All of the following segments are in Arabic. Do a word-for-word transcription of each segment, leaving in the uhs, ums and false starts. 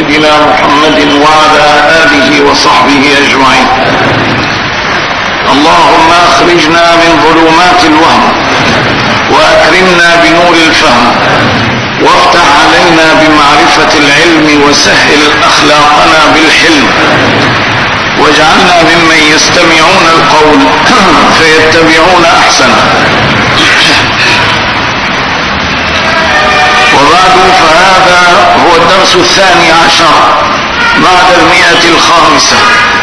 سيدنا محمد وعلى آله وصحبه أجمعين. اللهم أخرجنا من ظلمات الوهم وأكرمنا بنور الفهم وافتح علينا بمعرفة العلم وسهل أخلاقنا بالحلم واجعلنا ممن يستمعون القول فيتبعون أحسنه. وبعد، فهذا هو الدرس الثاني عشر بعد المئة الخامسة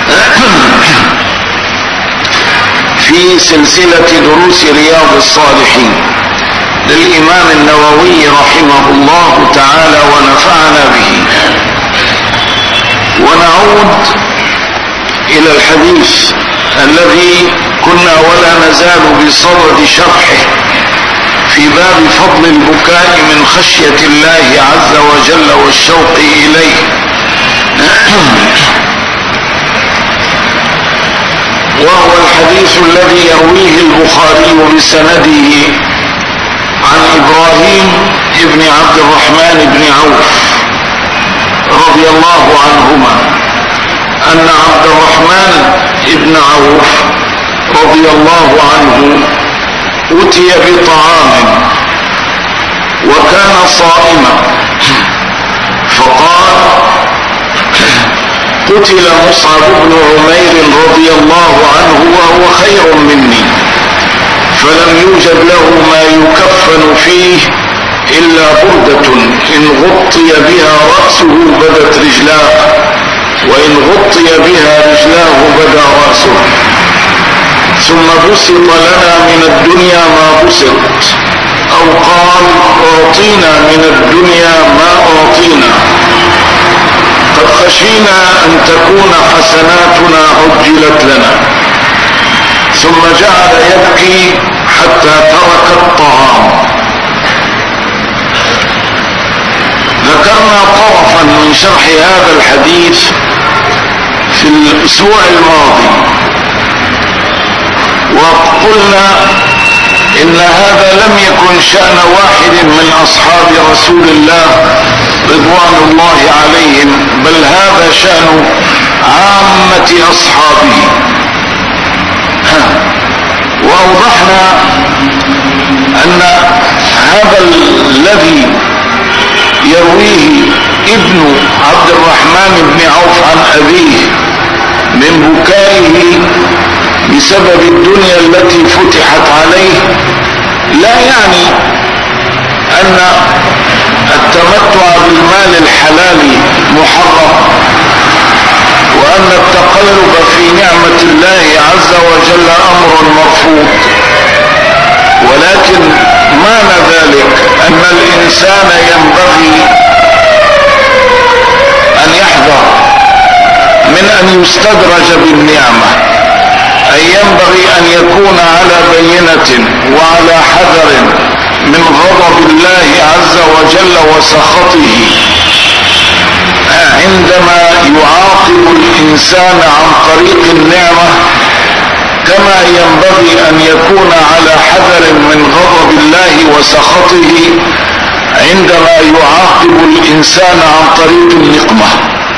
في سلسلة دروس رياض الصالحين للإمام النووي رحمه الله تعالى ونفعنا به. ونعود إلى الحديث الذي كنا ولا نزال بصدد شرحه في باب فضل البكاء من خشية الله عز وجل والشوق إليه. وهو الحديث الذي يرويه البخاري بسنده عن إبراهيم ابن عبد الرحمن بن عوف رضي الله عنهما أن عبد الرحمن ابن عوف رضي الله عنه أتي بطعام وكان صائما، فقال: قتل مصعب بن عمير رضي الله عنه وهو خير مني، فلم يوجد له ما يكفن فيه إلا بردة إن غطي بها رأسه بدت رجلاه، وإن غطي بها رجلاه بدا رأسه، ثم بسط لنا من الدنيا ما بسط، أو قال: أعطينا من الدنيا ما أعطينا، قد خشينا أن تكون حسناتنا عجلت لنا. ثم جعل يبكي حتى ترك الطعام. ذكرنا طرفا من شرح هذا الحديث في الأسبوع الماضي، وقلنا إن هذا لم يكن شأن واحد من أصحاب رسول الله رضوان الله عليهم، بل هذا شأن عامة أصحابه. وأوضحنا أن هذا الذي يرويه ابن عبد الرحمن بن عوف عن أبيه من بكائه بسبب الدنيا التي فتحت عليه لا يعني أن التمتع بالمال الحلال محرم، وأن التقلب في نعمة الله عز وجل أمر مرفوض، ولكن معنى ذلك أن الإنسان ينبغي أن يحذر من أن يستدرج بالنعمة، أي ينبغي أن يكون على بينة وعلى حذر من غضب الله عز وجل وسخطه عندما يعاقب الإنسان عن طريق النعمة، كما ينبغي أن يكون على حذر من غضب الله وسخطه عندما يعاقب الإنسان عن طريق النقمة.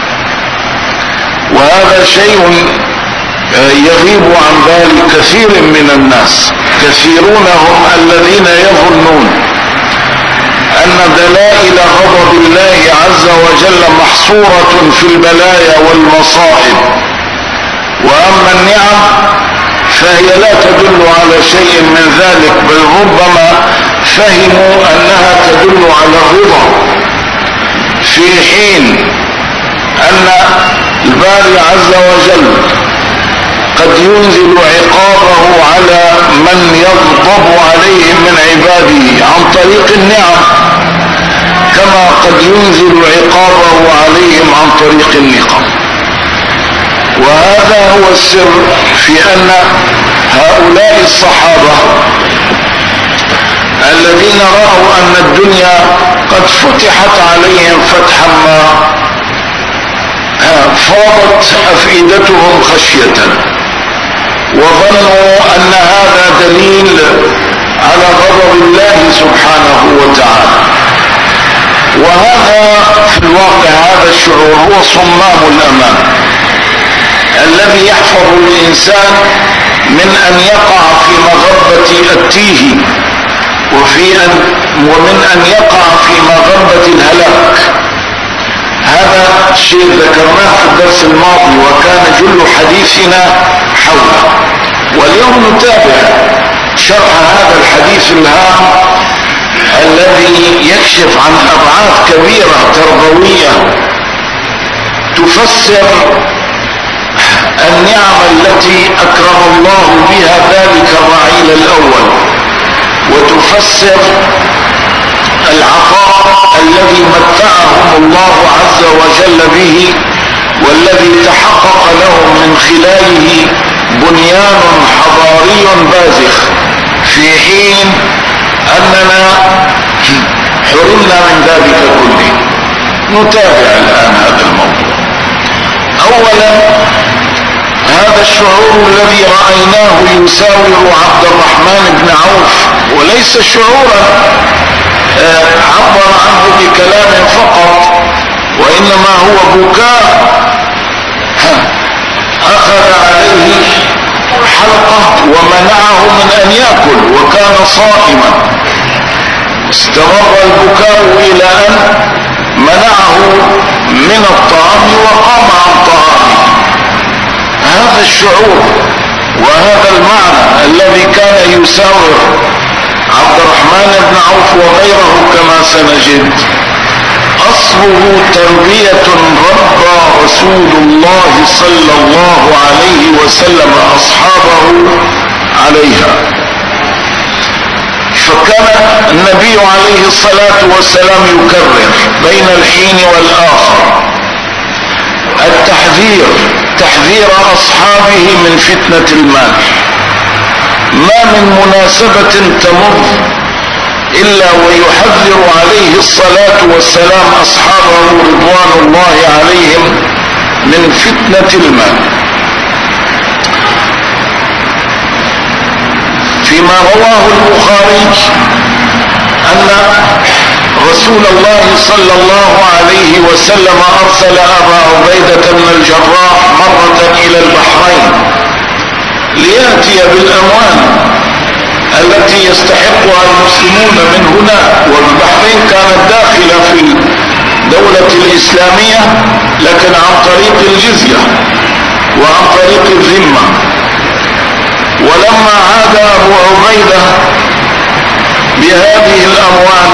وهذا شيء يغيب عن بال كثير من الناس. كثيرون هم الذين يظنون أن دلائل غضب الله عز وجل محصورة في البلايا والمصائب، وأما النعم فهي لا تدل على شيء من ذلك، بل ربما فهموا أنها تدل على الرضا، في حين أن الباري عز وجل قد ينزل عقابه على من يغضب عليه من عباده عن طريق النعم، كما قد ينزل عقابه عليهم عن طريق النقم. وهذا هو السر في أن هؤلاء الصحابة الذين رأوا أن الدنيا قد فتحت عليهم فتحا ما فاضت أفئدتهم خشية، وظنوا أن هذا دليل على غضب الله سبحانه وتعالى. وهذا في الواقع هذا الشعور وهو صمام الأمان الذي يحفظ الإنسان من أن يقع في مغبة التيه وفي أن ومن أن يقع في مغبة الهلاك. هذا شيء ذكرناه في الدرس الماضي وكان جل حديثنا حوله، واليوم نتابع شرح هذا الحديث الهام الذي يكشف عن أبعاد كبيرة تربوية تفسر النعم التي أكرم الله بها ذلك الرعيل الأول، وتفسر العطاء الذي متعهم الله عز وجل به والذي تحقق لهم من خلاله بنيان حضاري بازخ في حين أننا حرمنا من ذلك كله. نتابع الآن هذا الموضوع. أولا، هذا الشعور الذي رأيناه يساور عبد الرحمن بن عوف وليس شعورا عبر عنه بكلام فقط، وإنما هو بكاء أخذ عليه حلقة ومنعه من أن يأكل وكان صائما. استمر البكاء إلى أن منعه من الطعام وقام عن طعامه. هذا الشعور وهذا المعنى الذي كان يساور عبد الرحمن بن عوف وغيره كما سنجد أصله تربية ربى رسول الله صلى الله عليه وسلم أصحابه عليها. فكان النبي عليه الصلاة والسلام يكرر بين الحين والآخر التحذير تحذير أصحابه من فتنة المال. ما من مناسبة تمر إلا ويحذر عليه الصلاة والسلام أصحابه رضوان الله عليهم من فتنة المال. فيما رواه البخاري أن رسول الله صلى الله عليه وسلم أرسل أبا عبيدة بن الجراح مرة إلى البحرين ليأتي بالأموال التي يستحقها المسلمون من هنا، والبحرين كانت داخلة في الدولة الإسلامية لكن عن طريق الجزية وعن طريق الذمة. ولما عاد أبو عبيدة بهذه الأموال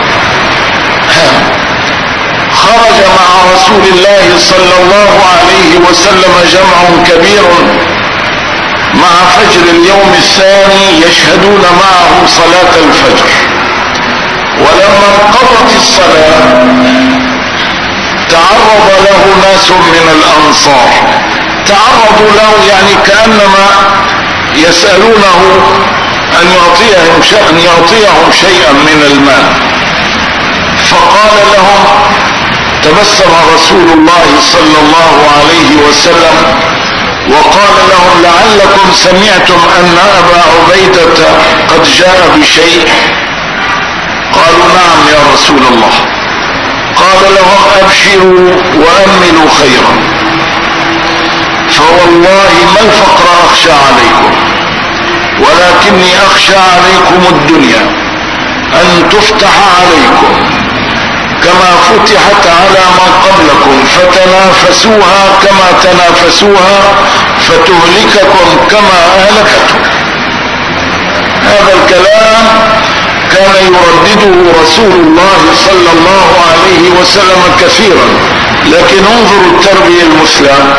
خرج مع رسول الله صلى الله عليه وسلم جمع كبير مع فجر اليوم الثاني يشهدون معه صلاة الفجر. ولما انقضت الصلاة تعرض له ناس من الأنصار، تعرضوا له يعني كأنما يسألونه أن يعطيهم شيئا, أن يعطيهم شيئا من المال. فقال لهم تبسم رسول الله صلى الله عليه وسلم وقال لهم لعلكم سمعتم أن أبا عبيدة قد جاء بشيء؟ قالوا نعم يا رسول الله. قال لهم أبشروا وأملوا خيرا، فوالله ما الفقر أخشى عليكم ولكني أخشى عليكم الدنيا أن تفتح عليكم كما فتحت على من قبلكم فتنافسوها كما تنافسوها فتهلككم كما أهلكتم. هذا الكلام كان يردده رسول الله صلى الله عليه وسلم كثيرا، لكن انظروا التربية المسلمة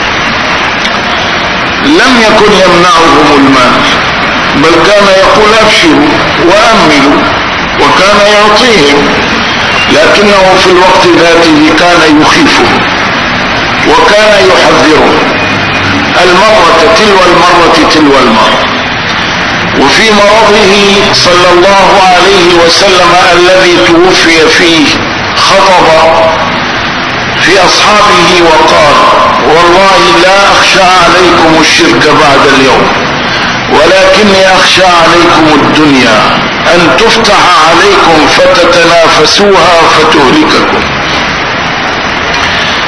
لم يكن يمنعهم المال، بل كان يقول أبشروا وأملوا وكان يعطيهم، لكنه في الوقت ذاته كان يخيفهم وكان يحذرهم المرة تلو المرة تلو المرة. وفي مرضه صلى الله عليه وسلم الذي توفي فيه خطب في أصحابه وقال والله لا أخشى عليكم الشرك بعد اليوم ولكني أخشى عليكم الدنيا أن تفتح عليكم فتتنافسوها فتهلككم.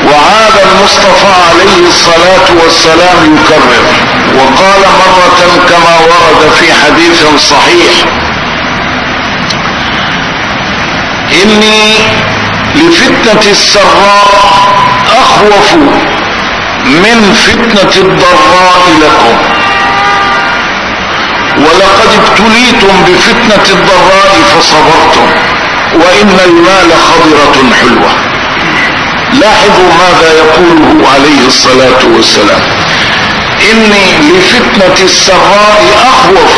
وعاد المصطفى عليه الصلاة والسلام يكرر، وقال مرة كما ورد في حديث صحيح: إني لفتنة السراء أخوف من فتنة الضراء لكم، ولقد ابتليتم بفتنة الضراء فصبرتم، وإن المال خضرة حلوة. لاحظوا ماذا يقوله عليه الصلاة والسلام: إني لفتنة السراء أخوف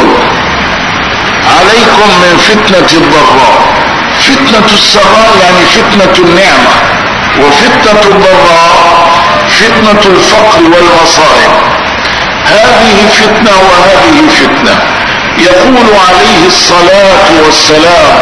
عليكم من فتنة الضراء. فتنة السراء يعني فتنة النعمة، وفتنة الضراء فتنة الفقر والمصائب. هذه فتنة وهذه فتنة. يقول عليه الصلاة والسلام: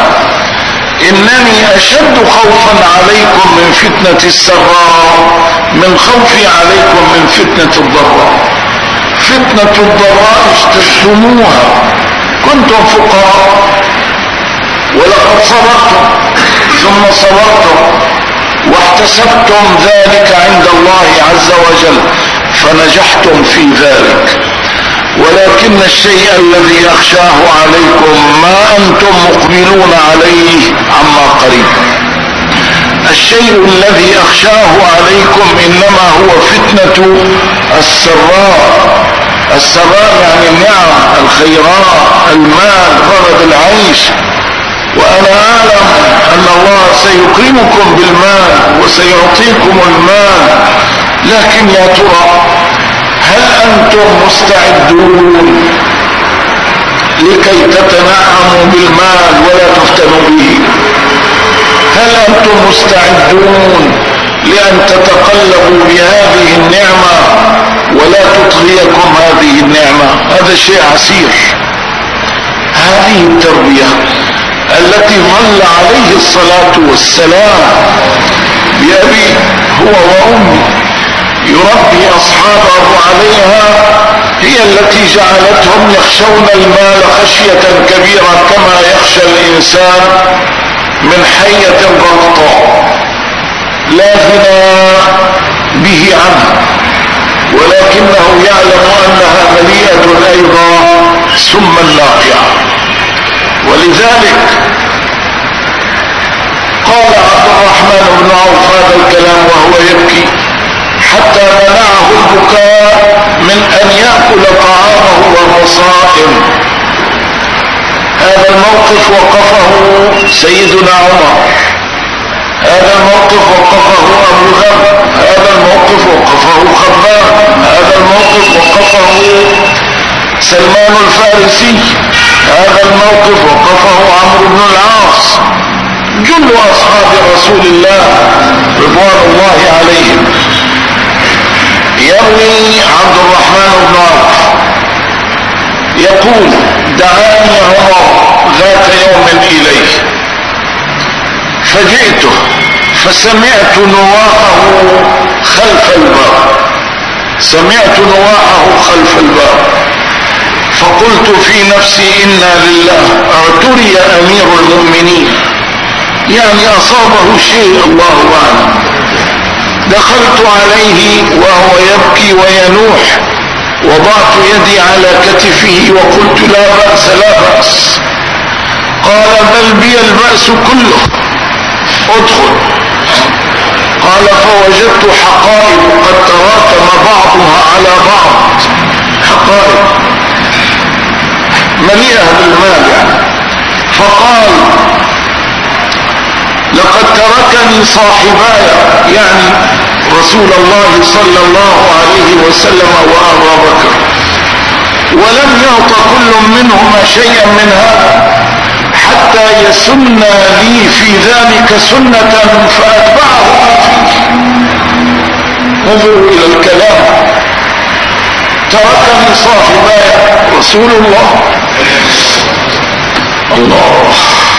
إنني أشد خوفا عليكم من فتنة السراء من خوفي عليكم من فتنة الضراء. فتنة الضراء اجتزتموها، كنتم فقراء ولقد صبرتم، ثم صبرتم واحتسبتم ذلك عند الله عز وجل فنجحتم في ذلك. ولكن الشيء الذي أخشاه عليكم ما أنتم مقبلون عليه عما قريب. الشيء الذي أخشاه عليكم إنما هو فتنة السراء. السراء يعني النعم، الخيرات، المال، غرض العيش. وأنا أعلم أن الله سيكرمكم بالمال وسيعطيكم المال، لكن يا ترى هل أنتم مستعدون لكي تتنعموا بالمال ولا تفتنوا به؟ هل أنتم مستعدون لأن تتقلبوا بهذه النعمة ولا تطغيكم هذه النعمة؟ هذا شيء عسير. هذه التربية التي ظل عليه الصلاة والسلام بأبي هو وأمي يربي أصحابه عليها هي التي جعلتهم يخشون المال خشية كبيرة كما يخشى الإنسان من حية غلطاء لا غنى به عنه، ولكنه يعلم أنها مليئة أيضا سما ناقعا. ولذلك قال عبد الرحمن بن عوف هذا الكلام وهو يبكي حتى منعه البكاء من أن يأكل طعامه وهو صائم. هذا الموقف وقفه سيدنا عمر، هذا الموقف وقفه أبو ذر، هذا الموقف وقفه خباب، هذا الموقف وقفه سلمان الفارسي، هذا الموقف وقفه عمرو بن العاص، جل أصحاب رسول الله رضوان الله عليهم. يروي عبد الرحمن بن عوف يقول: دعاني عمر ذات يوم إليه فجئته فسمعت نواحه خلف الباب، سمعت نواحه خلف الباب، فقلت في نفسي: إنا لله، اعتري أمير المؤمنين، يعني أصابه شيء الله أعلم. دخلت عليه وهو يبكي وينوح، وضعت يدي على كتفه وقلت: لا بأس لا بأس. قال: بل بي البأس كله، ادخل. قال: فوجدت حقائب قد تراكم بعضها على بعض، حقائب مليئة بالمال يعني. فقال: لقد تركني صاحباي، يعني رسول الله صلى الله عليه وسلم وأبا بكر، ولم يعط كل منهما شيئا من هذا حتى يسن لي في ذلك سنة فأتبعه فيه. انظروا إلى الكلام. تركني صاحباي رسول الله الله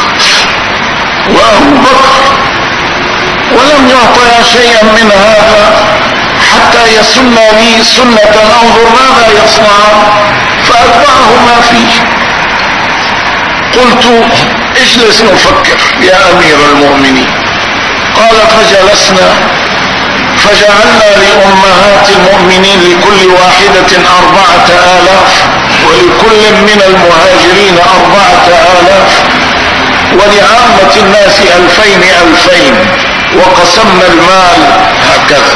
وأبو بكر، ولم يعطي شيئا من هذا حتى يسن لي سنة انظر ماذا يصنع فأتبعه ما فيه. قلت: اجلس نفكر يا أمير المؤمنين. قال: فجلسنا فجعلنا لأمهات المؤمنين لكل واحدة أربعة آلاف، ولكل من المهاجرين أربعة آلاف، ولعامة الناس ألفين ألفين، وقسمنا المال هكذا.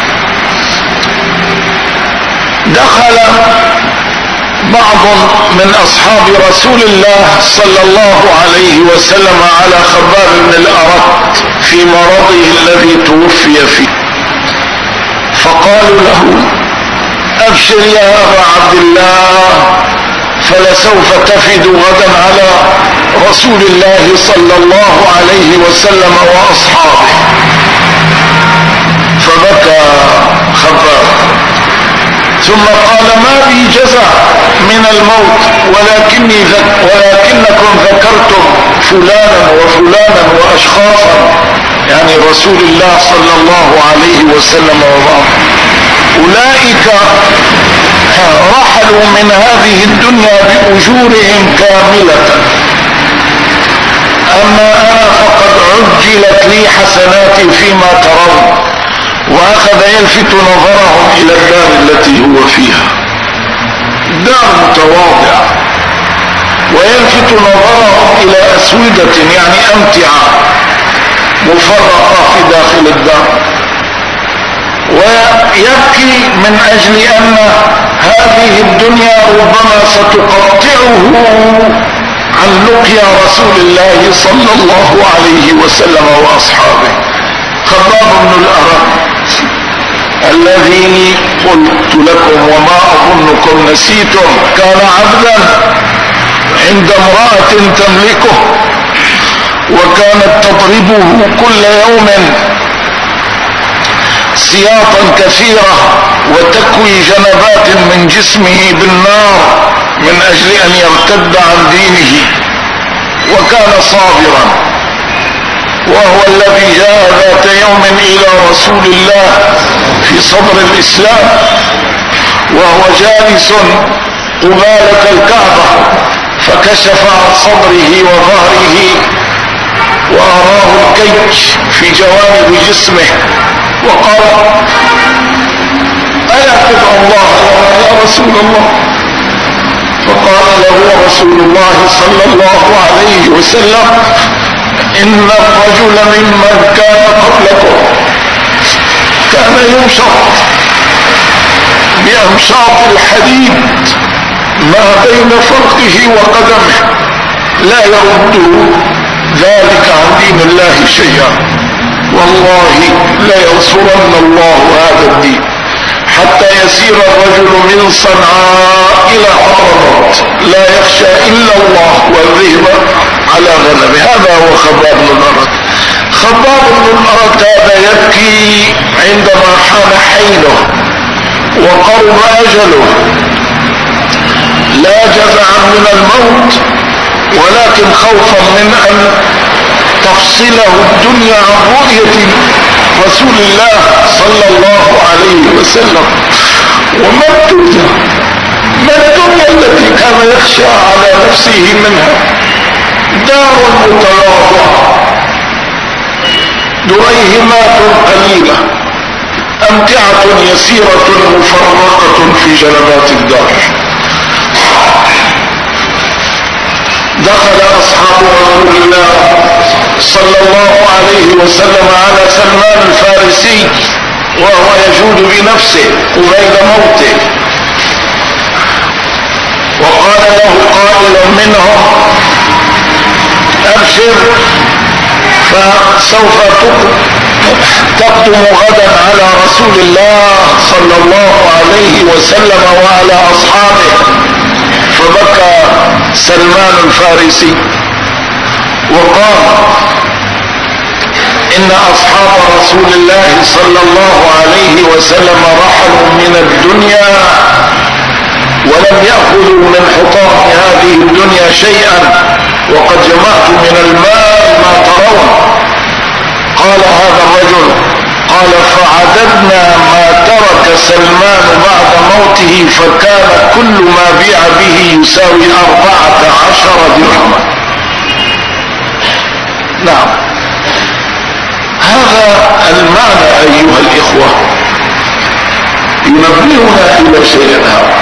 دخل بعض من أصحاب رسول الله صلى الله عليه وسلم على خباب بن الأرت في مرضه الذي توفي فيه، فقالوا له: أبشر يا أبا عبد الله، فلسوف تفد غدا على رسول الله صلى الله عليه وسلم وأصحابه. فبكى خباب، ثم قال: ما بي جزع من الموت، ولكني ذك ولكنكم ذكرتم فلانا وفلانا وأشخاصا، يعني رسول الله صلى الله عليه وسلم وبعض أولئك رحلوا من هذه الدنيا بأجورهم كاملة، أما أنا فقد عجلت لي حسناتي فيما ترون. وأخذ يلفت نظرهم إلى الدار التي هو فيها، دار متواضعة، ويلفت نظرهم إلى أسودة يعني أمتعة مفرقة في داخل الدار، ويبكي من أجل أن هذه الدنيا ربما ستقطعه عن لقيا رسول الله صلى الله عليه وسلم وأصحابه. خباب بن الأرت الذي قلت لكم وما أظنكم نسيتم، كان عبدا عند امرأة تملكه، وكانت تضربه كل يوم سياطا كثيرة، وتكوي جنبات من جسمه بالنار من أجل أن يرتد عن دينه، وكان صابرا. وهو الذي جاء ذات يوم إلى رسول الله في صدر الإسلام، وهو جالس قبالة الكعبة، فكشف عن صدره وظهره وأراه الكيش في جوانب جسمه، وقال: ألا تدعو الله يا رسول الله؟ فقال له رسول الله صلى الله عليه وسلم: إن الرجل ممن كان قبلكم كان يمشط بأمشاط الحديد ما بين فرقه وقدمه، لا يرد ذلك عن دين الله شيئا، والله لا ينصرن الله هذا الدين، حتى يسير الرجل من صنعاء إلى حضرموت لا يخشى إلا الله والذئب على غنمه. هذا هو خباب بن الأرت. خباب بن الأرت هذا يبكي عندما حان حينه وقرب أجله، لا جزعا من الموت، ولكن خوفا من أن تفصله الدنيا عن رؤية رسول الله صلى الله عليه وسلم. وما الدنيا ما الدنيا التي كان يخشى على نفسه منها؟ دار متواضعة، دريهمات قليلة، أمتعة يسيرة مفرقة في جنبات الدار. دخل أصحاب رسول الله صلى الله عليه وسلم على سلمان الفارسي وهو يجود بنفسه قبيل موته، وقال له قائل منهم: أبشر، فسوف تقدم غدا على رسول الله صلى الله عليه وسلم وعلى أصحابه. فبكى سلمان الفارسي وقال: إن أصحاب رسول الله صلى الله عليه وسلم رحلوا من الدنيا ولم يأخذوا من حطام هذه الدنيا شيئا، وقد جمعت من المال ما ترون. قال هذا الرجل: قال: فعددنا ما ترك سلمان بعد موته، فكان كل ما بيع به يساوي أربعة عشر درهما. نعم، هذا المعنى أيها الإخوة أي شيء هذا.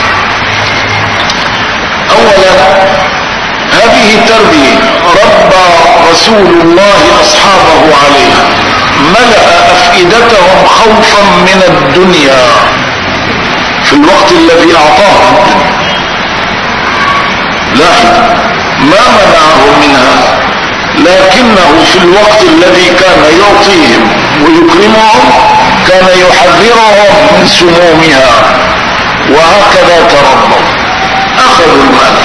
أولا هذه تربية ربى رسول الله أصحابه عليها، ملأ أفئدتهم خوفا من الدنيا في الوقت الذي أعطاهم الدنيا. لاحظ ما منعهم منها، لكنه في الوقت الذي كان يعطيهم ويكرمهم كان يحذرهم من سمومها، وهكذا تربوا. أخذوا المال،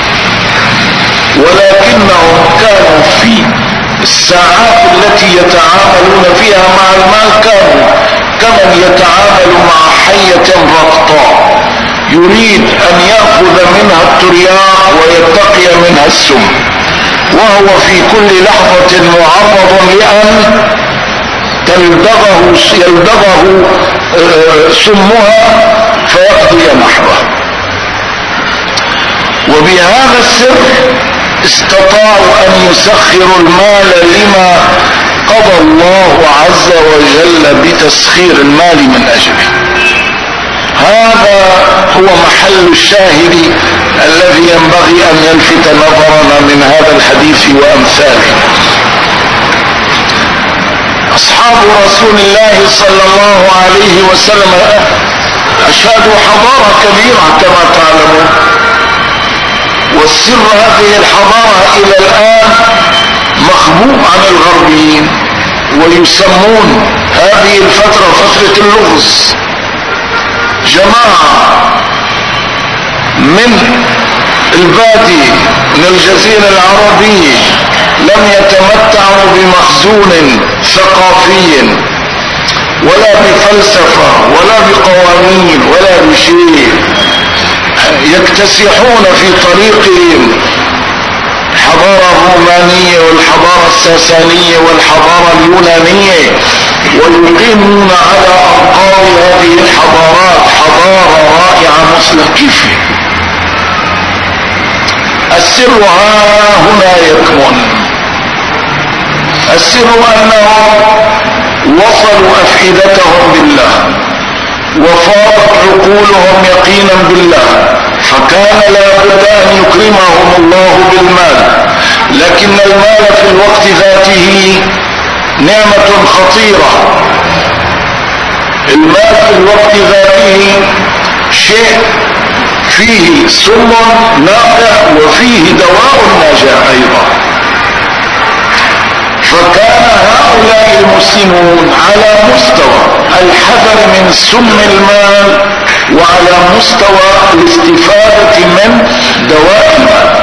ولكنهم كانوا في الساعات التي يتعاملون فيها مع المال كانوا كمن يتعامل مع حية رقطاء يريد أن يأخذ منها الترياق ويتقي منها السم، وهو في كل لحظة معرض لأن تلدغه يلدغه سمها فيقضي نحبه. وبهذا السر استطاعوا أن يسخروا المال لما قضى الله عز وجل بتسخير المال من أجله. هذا هو محل الشاهد الذي ينبغي أن يلفت نظرنا من هذا الحديث وأمثاله. أصحاب رسول الله صلى الله عليه وسلم أشهدوا حضارة كبيرة كما تعلمون، والسر هذه الحضارة إلى الآن مخبوء عن الغربيين، ويسمون هذه الفترة فترة اللغز. جماعة من البادي من الجزيرة العربية لم يتمتعوا بمخزون ثقافي ولا بفلسفة ولا بقوانين ولا بشيء، يكتسحون في طريقهم الحضارة الرومانية والحضارة الساسانية والحضارة اليونانية، ويقيمون على أنقاض هذه الحضارات حضارة رائعة مسلمة. كيف السر ها هنا يكمن؟ السر أنهم وصلوا أفئدتهم بالله وفاضت عقولهم يقينا بالله، فكان لا بد أن يكرمهم الله بالمال. لكن المال في الوقت ذاته نعمة خطيرة. المال في الوقت ذاته شيء فيه سم نافع وفيه دواء ناجع أيضا. فكان هؤلاء المسلمون على مستوى الحذر من سم المال وعلى مستوى الاستفادة من دواء المال.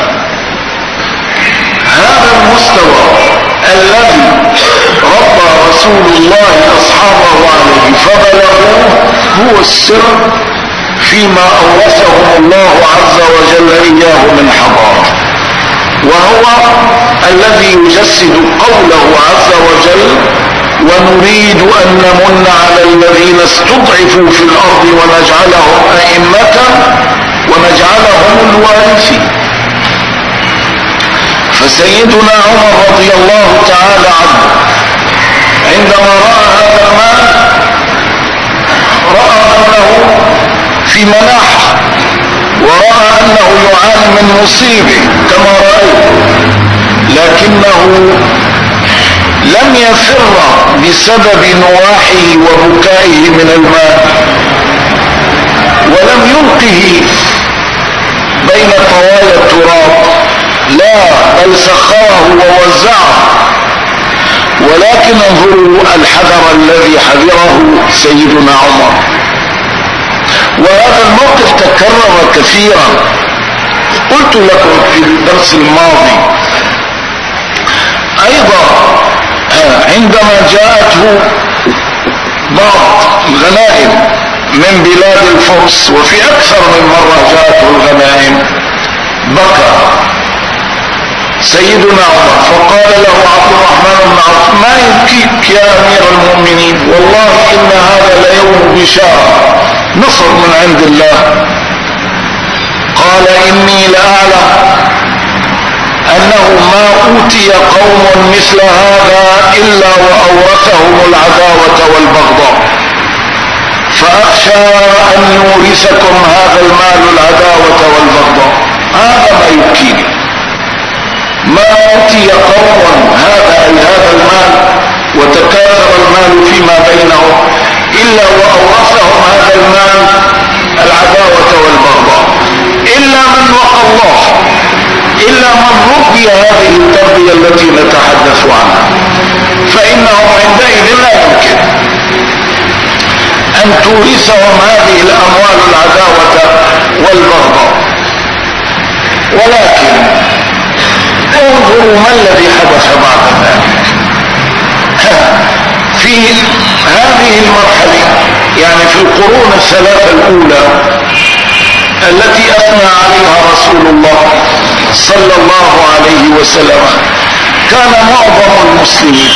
هذا المستوى الذي ربى رسول الله أصحابه عليه فبلغوه هو السر فيما أورثهم الله عز وجل إياه من حضارة، وهو الذي يجسد قوله عز وجل: ونريد أن نمن على الذين استضعفوا في الأرض ونجعلهم أئمة ونجعلهم الوارثين. فسيدنا عمر رضي الله تعالى عنه عندما رأى هذا المال رأى أنه في مناحة، ورأى أنه يعاني من مصيبة كما رأيت، لكنه لم يفر بسبب نواحه وبكائه من المال، ولم يلقه بين طوايا التراب، لا، بل سخره ووزعه. ولكن انظروا الحذر الذي حذره سيدنا عمر. وهذا الموقف تكرر كثيرا. قلت لكم في الدرس الماضي ايضا عندما جاءته بعض الغنائم من بلاد الفرس، وفي اكثر من مرة جاءته الغنائم، بكى سيدنا عمر فقال له عبد الرحمن بن عوف: ما يبكيك يا امير المؤمنين؟ والله ان هذا ليوم بشارة، نصر من عند الله. قال: اني لاعلم انه ما اوتي قوم مثل هذا الا واورثهم العداوة والبغضاء، فاخشى نخشى أن يورثكم هذا المال العداوة والبغضاء. هذا ما يبكيني، ما أوتي قوم هذا أي هذا المال وتكاثر المال فيما بينهم إلا وأورثهم هذا المال العداوة والبغضاء، إلا من وقى الله، إلا من ربي هذه التربية التي نتحدث عنها، فإنهم عندئذ لا يمكن أن تورثهم هذه الأموال العداوة والبغضاء. ولكن انظروا ما الذي حدث بعد ذلك في هذه المرحلة، يعني في القرون الثلاثة الأولى التي أثنى عليها رسول الله صلى الله عليه وسلم. كان معظم المسلمين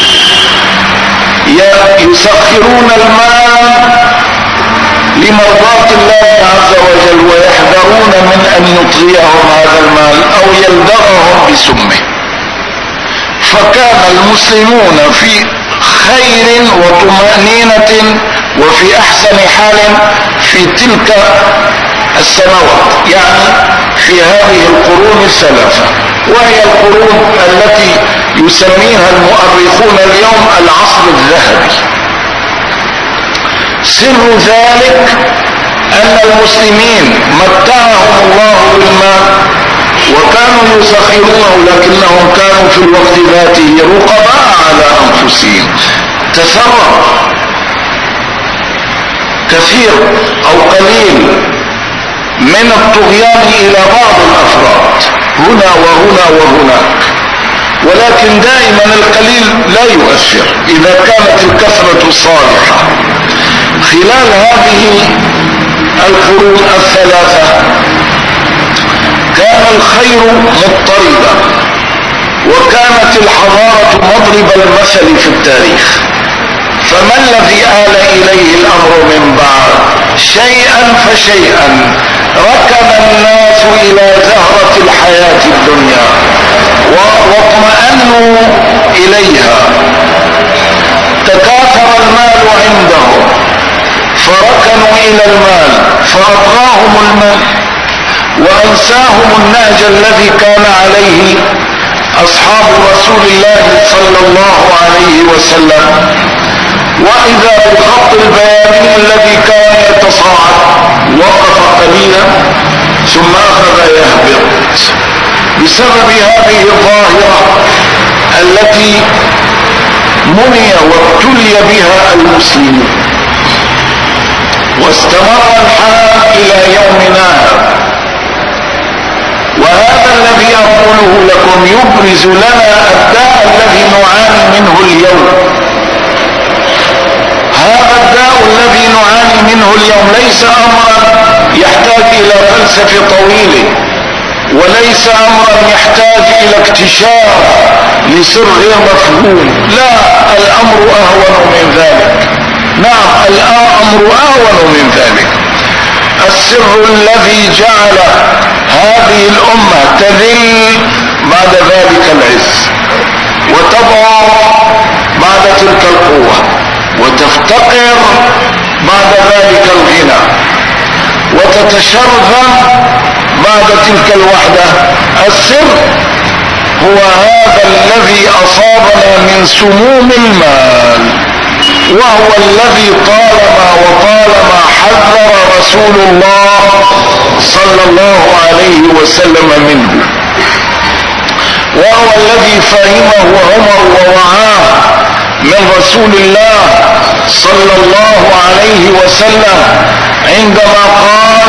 يسخرون المال لمرضاة الله عز وجل ويحذرون من أن يطغيهم هذا المال أو يلدغهم بسمه. فكان المسلمون في خير وطمأنينة وفي أحسن حال في تلك السنوات، يعني في هذه القرون الثلاثة، وهي القرون التي يسميها المؤرخون اليوم العصر الذهبي. سر ذلك أن المسلمين متعهم الله بالمال وكانوا يسخرونه، لكنهم كانوا في الوقت ذاته رقباء على أنفسهم. تسرب كثير أو قليل من الطغيان إلى بعض الأفراد هنا وهنا وهناك، ولكن دائما القليل لا يؤثر إذا كانت الكثرة صالحة. خلال هذه القرون الثلاثة كان الخير مضطربا، وكانت الحضارة مضرب المثل في التاريخ. فما الذي آل إليه الأمر من بعد؟ شيئا فشيئا ركن الناس إلى زهرة الحياة الدنيا واطمأنوا إليها. تكاثر المال عندهم فركنوا إلى المال فأطغاهم المال وأنساهم النهج الذي كان عليه أصحاب رسول الله صلى الله عليه وسلم. وإذا بالخط البياني الذي كان يتصاعد وقف قليلا ثم أخذ يهبط بسبب هذه الظاهرة التي مني وابتلي بها المسلمون، واستمر الحال إلى يومنا هذا. وهذا الذي أقوله لكم يبرز لنا الداء الذي نعاني منه اليوم. هذا الداء الذي نعاني منه اليوم ليس أمرا يحتاج إلى فلسفة طويلة، وليس أمرا يحتاج إلى اكتشاف لسر غير مفهوم. لا، الأمر أهون من ذلك. نعم، الأمر أهون من ذلك. السر الذي جعل هذه الأمة تذل بعد ذلك العز وتضعف بعد تلك القوة وتفتقر بعد ذلك الغنى وتتشرذم بعد تلك الوحدة. السر هو هذا الذي أصابنا من سموم المال، وهو الذي طالما وطالما حذر رسول الله صلى الله عليه وسلم منه، وهو الذي فهمه عمر ووعاه من رسول الله صلى الله عليه وسلم عندما قال: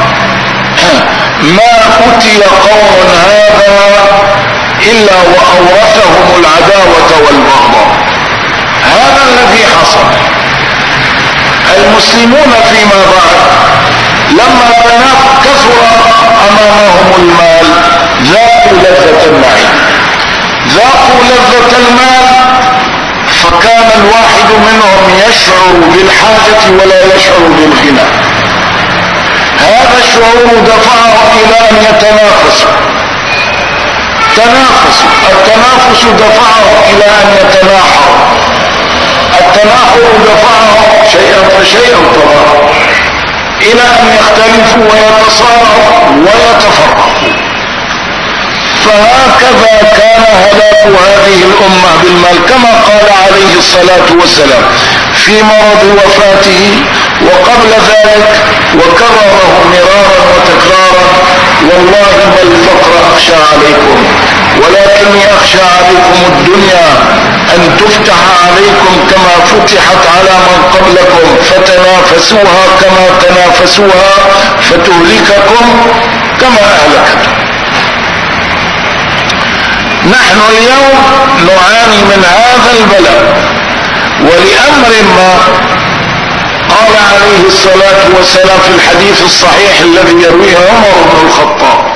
ما أتي قوم هذا إلا وأورثهم العداوة والبغضاء. هذا الذي حصل. المسلمون فيما بعد لما كثر أمامهم المال ذاقوا لذة النعيم، ذاقوا لذة المال، فكان الواحد منهم يشعر بالحاجة ولا يشعر بالغنى. هذا الشعور دفعهم إلى أن يتنافسوا تنافسوا التنافس دفعهم إلى أن يتناحروا، التناحر دفعهم شيئا فشيئا طبعا إلى أن يختلفوا ويتصارعوا ويتفرقوا. فهكذا كان هلاك هذه الأمة بالمال، كما قال عليه الصلاة والسلام في مرض وفاته وقبل ذلك، وكرره مرارا وتكرارا: والله ما الفقر أخشى عليكم، ولكني أخشى عليكم الدنيا أن تفتح عليكم كما فتحت على من قبلكم فتنافسوها كما تنافسوها فتهلككم كما أهلكتم. نحن اليوم نعاني من هذا البلاء، ولأمر ما قال عليه الصلاة والسلام في الحديث الصحيح الذي يرويه عمر بن الخطاب،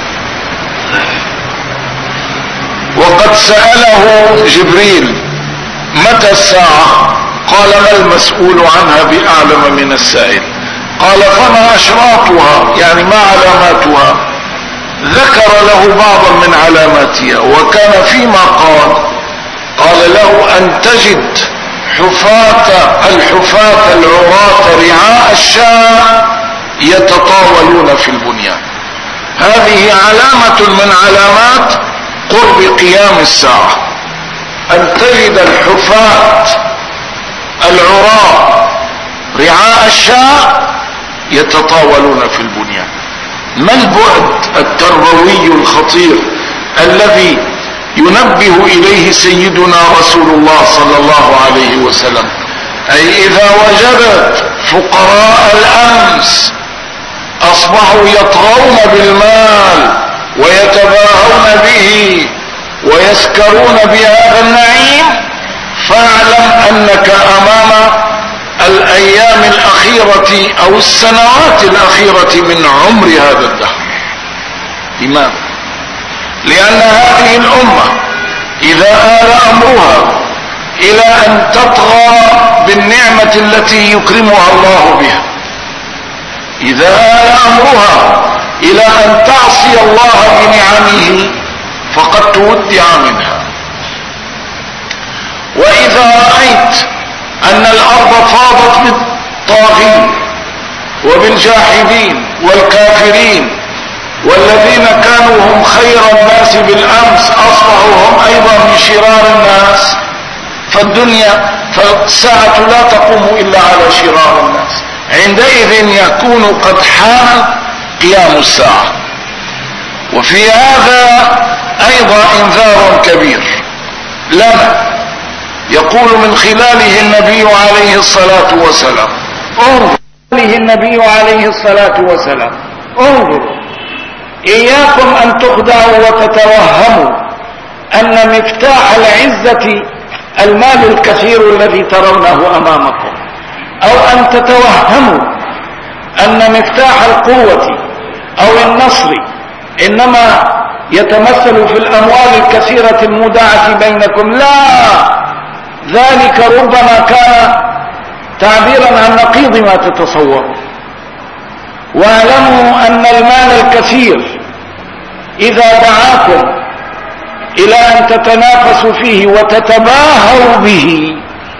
وقد سأله جبريل: متى الساعة؟ قال: ما المسؤول عنها بأعلم من السائل. قال: فما أشراطها، يعني ما علاماتها؟ ذكر له بعضا من علاماتها، وكان فيما قال قال له: أن تجد حفاة الحفاة العراة رعاء الشاء يتطاولون في البنيان. هذه علامة من علامات قرب قيام الساعة، أن تجد الحفاة العراة رعاء الشاء يتطاولون في البنيان. ما البعد التربوي الخطير الذي ينبه إليه سيدنا رسول الله صلى الله عليه وسلم؟ أي إذا وجدت فقراء الأمس أصبحوا يطغون بالمال ويتباهون به ويسكرون بهذا النعيم، فاعلم أنك أمام الأيام الأخيرة أو السنوات الأخيرة من عمر هذا الدهر. لماذا؟ لأن هذه الأمة إذا آل أمرها إلى أن تطغى بالنعمة التي يكرمها الله بها، إذا آل أمرها إلى أن تعصي الله بنعمه فقد تودع منها. وإذا رأيت أن الأرض فاضت بالطاغين وبالجاحدين والكافرين، والذين كانوا هم خير الناس بالأمس أصبحوا هم أيضا من شرار الناس، فالدنيا فالساعة لا تقوم إلا على شرار الناس. عندئذ يكون قد حان قيام الساعة. وفي هذا أيضا إنذار كبير لنا يقول من خلاله النبي عليه الصلاة والسلام: انظر النبي عليه الصلاة والسلام انظروا إياكم أن تخدعوا وتتوهموا أن مفتاح العزة المال الكثير الذي ترونه أمامكم، أو أن تتوهموا أن مفتاح القوة أو النصر إنما يتمثل في الأموال الكثيرة المودعة بينكم. لا، ذلك ربما كان تعبيرا عن نقيض ما تتصورون. واعلموا أن المال الكثير إذا دعاكم إلى أن تتنافسوا فيه وتتباهوا به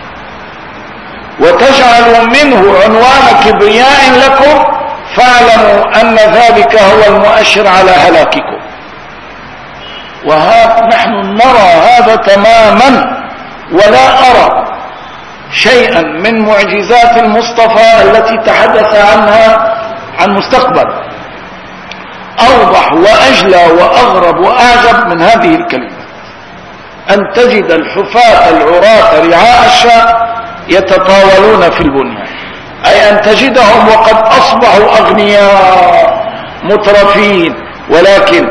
وتجعلوا منه عنوان كبرياء لكم، فاعلموا أن ذلك هو المؤشر على هلاككم. وها نحن نرى هذا تماما، ولا أرى شيئا من معجزات المصطفى التي تحدث عنها عن مستقبل أوضح وأجلى وأغرب وأعجب من هذه الكلمة: أن تجد الحفاة العراة رعاء الشاء يتطاولون في البنيان، أي أن تجدهم وقد أصبحوا أغنياء مترفين، ولكن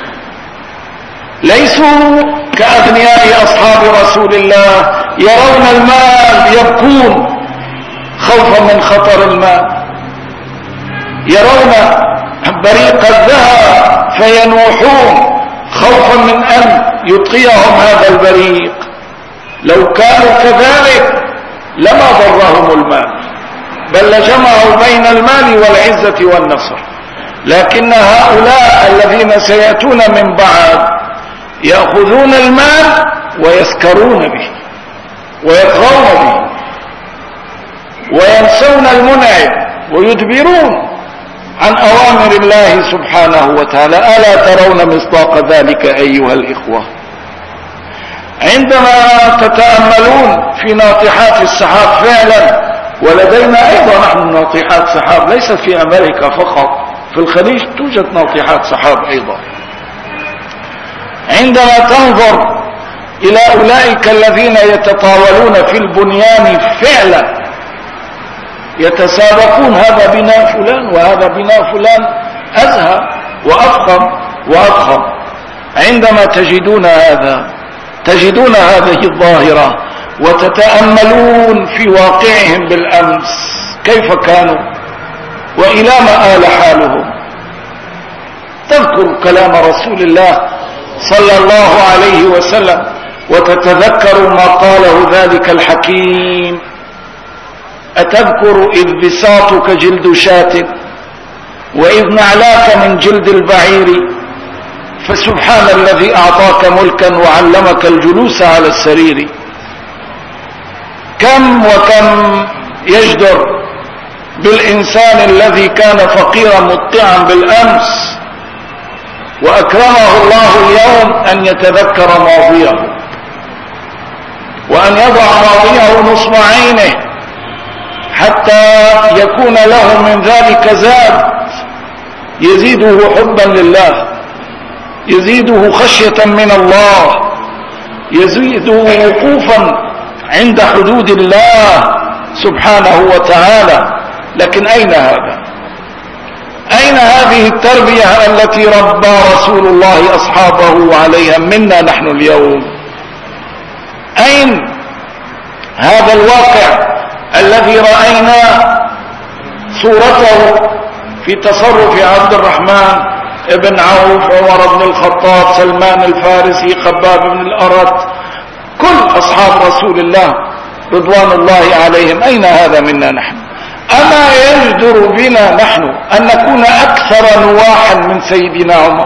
ليسوا كأغنياء أصحاب رسول الله يرون المال يبكون خوفا من خطر المال، يرون بريق الذهب فينوحون خوفا من أن يطغيهم هذا البريق. لو كانوا كذلك لما ضرهم المال، بل لجمعوا بين المال والعزة والنصر. لكن هؤلاء الذين سيأتون من بعد يأخذون المال ويسكرون به ويطغون به وينسون المنعم ويدبرون عن أوامر الله سبحانه وتعالى. ألا ترون مصداق ذلك أيها الإخوة؟ عندما تتأملون في ناطحات السحاب فعلا، ولدينا أيضا نحن ناطحات سحاب، ليست في أمريكا فقط، في الخليج توجد ناطحات سحاب أيضا. عندما تنظر إلى أولئك الذين يتطاولون في البنيان فعلا، يتسابقون، هذا بناء فلان وهذا بناء فلان أزهى وأفخم وأضخم. عندما تجدون هذا، تجدون هذه الظاهرة وتتأملون في واقعهم بالأمس كيف كانوا وإلى ما آل حالهم. تذكر كلام رسول الله صلى الله عليه وسلم وتتذكر ما قاله ذلك الحكيم: أتذكر إذ بساطك جلد شاة وإذ نعلاك من جلد البعير، فسبحان الذي أعطاك ملكا وعلمك الجلوس على السرير. كم وكم يجدر بالإنسان الذي كان فقيرا مطيعا بالأمس وأكرمه الله اليوم أن يتذكر ماضيه وأن يضع ماضيه نصب عينه حتى يكون له من ذلك زاد يزيده حبا لله، يزيده خشية من الله، يزيده وقوفا عند حدود الله سبحانه وتعالى. لكن أين هذا؟ أين هذه التربية التي ربى رسول الله أصحابه عليها منا نحن اليوم؟ أين هذا الواقع الذي رأينا صورته في تصرف عبد الرحمن ابن عوف، عمر بن الخطاب، سلمان الفارسي، خباب بن الأرت، كل أصحاب رسول الله رضوان الله عليهم؟ أين هذا منا نحن؟ أما يجدر بنا نحن أن نكون أكثر نواحا من سيدنا عمر؟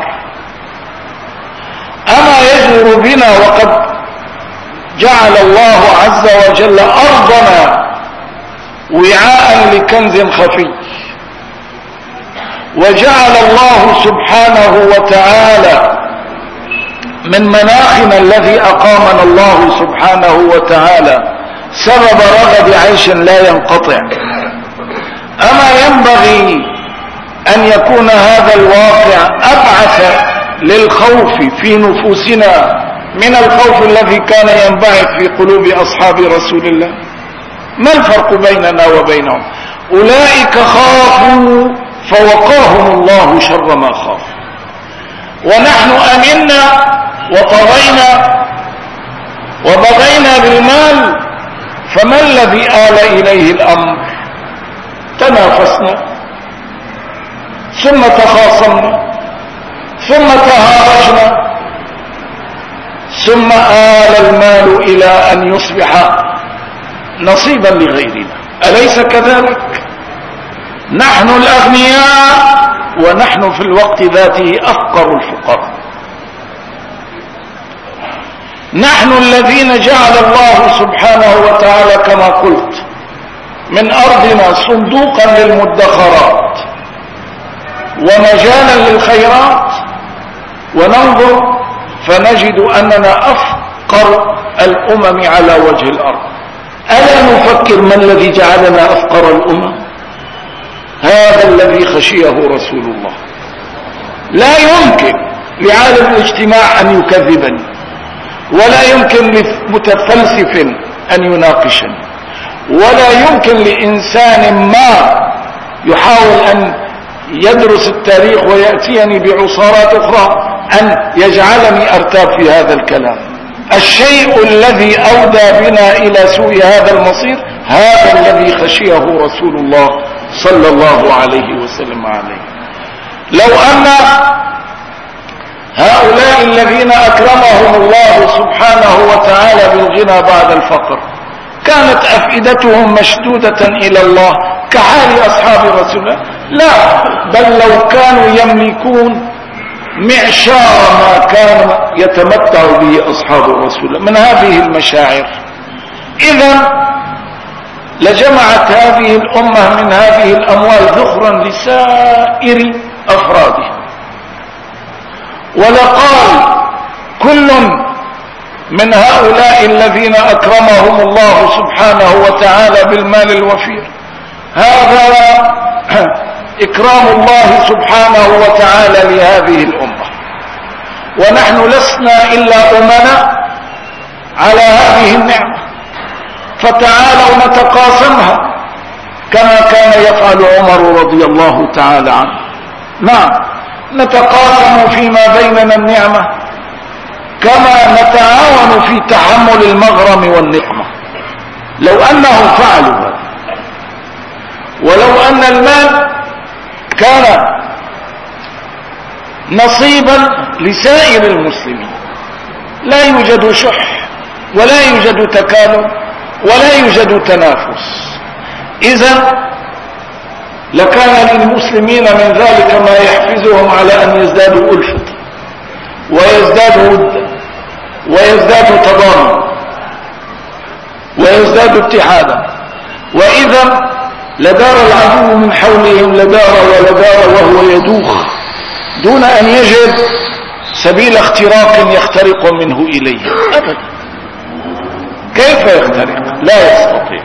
أما يجدر بنا وقد جعل الله عز وجل أرضنا وعاء لكنز خفي، وجعل الله سبحانه وتعالى من مناخنا الذي أقامنا الله سبحانه وتعالى سبب رغد عيش لا ينقطع. أما ينبغي أن يكون هذا الواقع أبعث للخوف في نفوسنا من الخوف الذي كان ينبعث في قلوب أصحاب رسول الله؟ ما الفرق بيننا وبينهم؟ أولئك خافوا فوقاهم الله شر ما خافوا، ونحن أمنا وطغينا وبغينا بالمال، فما الذي آل إليه الأمر؟ تنافسنا، ثم تخاصمنا، ثم تهارجنا، ثم آل المال إلى أن يصبح نصيبا لغيرنا. أليس كذلك؟ نحن الأغنياء ونحن في الوقت ذاته أفقر الفقراء. نحن الذين جعل الله سبحانه وتعالى كما قلت من أرضنا صندوقا للمدخرات ومجالا للخيرات، وننظر فنجد أننا أفقر الأمم على وجه الأرض. ألا نفكر ما الذي جعلنا أفقر الأمم؟ هذا الذي خشيه رسول الله. لا يمكن لعالم الاجتماع أن يكذبني، ولا يمكن لمتفلسف أن يناقشني، ولا يمكن لإنسان ما يحاول أن يدرس التاريخ ويأتيني بعصارات أخرى أن يجعلني أرتاب في هذا الكلام. الشيء الذي أودى بنا إلى سوء هذا المصير هذا الذي خشيه رسول الله صلى الله عليه وسلم عليه. لو أن هؤلاء الذين أكرمهم الله سبحانه وتعالى بالغنى بعد الفقر كانت أفئدتهم مشدودة إلى الله كحال أصحاب رسول الله، لا، بل لو كانوا يملكون معشار ما كان يتمتع به أصحاب رسول الله من هذه المشاعر. إذن لجمعت هذه الأمة من هذه الأموال ذخرا لسائر أفرادها، ولقال كل من هؤلاء الذين أكرمهم الله سبحانه وتعالى بالمال الوفير هذا إكرام الله سبحانه وتعالى لهذه الأمة، ونحن لسنا إلا أمنا على هذه النعمة، فتعالوا نتقاسمها كما كان يفعل عمر رضي الله تعالى عنه. نعم، نتقاسم فيما بيننا النعمة كما نتعاون في تحمل المغرم والنقمة. لو أنهم فعلوا هذا، ولو أن المال كان نصيبا لسائر المسلمين، لا يوجد شح ولا يوجد تكالب ولا يوجد تنافس، إذا لكان للمسلمين من ذلك ما يحفزهم على أن يزدادوا ألفة ويزدادوا ودا ويزدادوا تضامن ويزدادوا اتحادا، وإذا لدار العدو من حولهم لدار ولدار وهو يدوخ دون أن يجد سبيل اختراق يخترق منه إليه أبدا. كيف يخترق؟ لا يستطيع.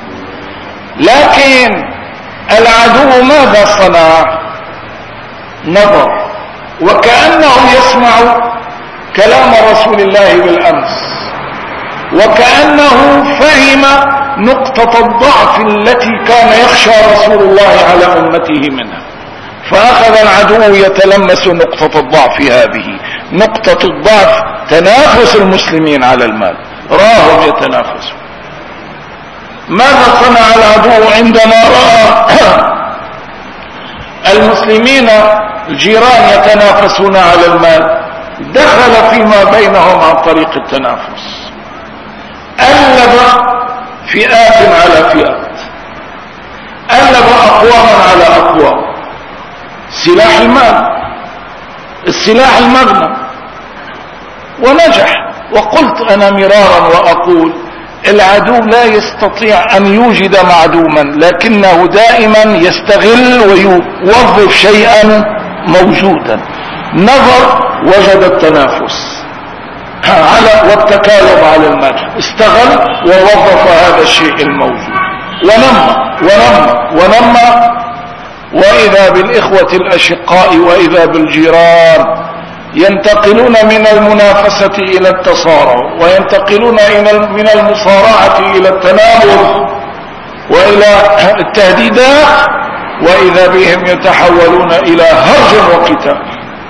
لكن العدو ماذا صنع؟ نظر، وكأنه يسمع كلام رسول الله بالأمس، وكأنه فهم نقطة الضعف التي كان يخشى رسول الله على أمته منها، فأخذ العدو يتلمس نقطة الضعف هذه. نقطة الضعف تنافس المسلمين على المال، راهم يتنافسوا. ماذا صنع العدو عندما رأى المسلمين الجيران يتنافسون على المال؟ دخل فيما بينهم عن طريق التنافس، ألب فئات على فئات، ألب أقواما على أقوام. سلاح المال، السلاح المغنم، ونجح. وقلت أنا مرارا وأقول العدو لا يستطيع أن يوجد معدوما، لكنه دائما يستغل ويوظف شيئا موجودا. نظر وجد التنافس على والتكالب على المال، استغل ووظف هذا الشيء الموجود ونمى ونمى ونمى، وإذا بالإخوة الأشقاء وإذا بالجيران ينتقلون من المنافسة إلى التصارع، وينتقلون من المصارعة إلى التنابر وإلى التهديدات، وإذا بهم يتحولون إلى هرج وقتال.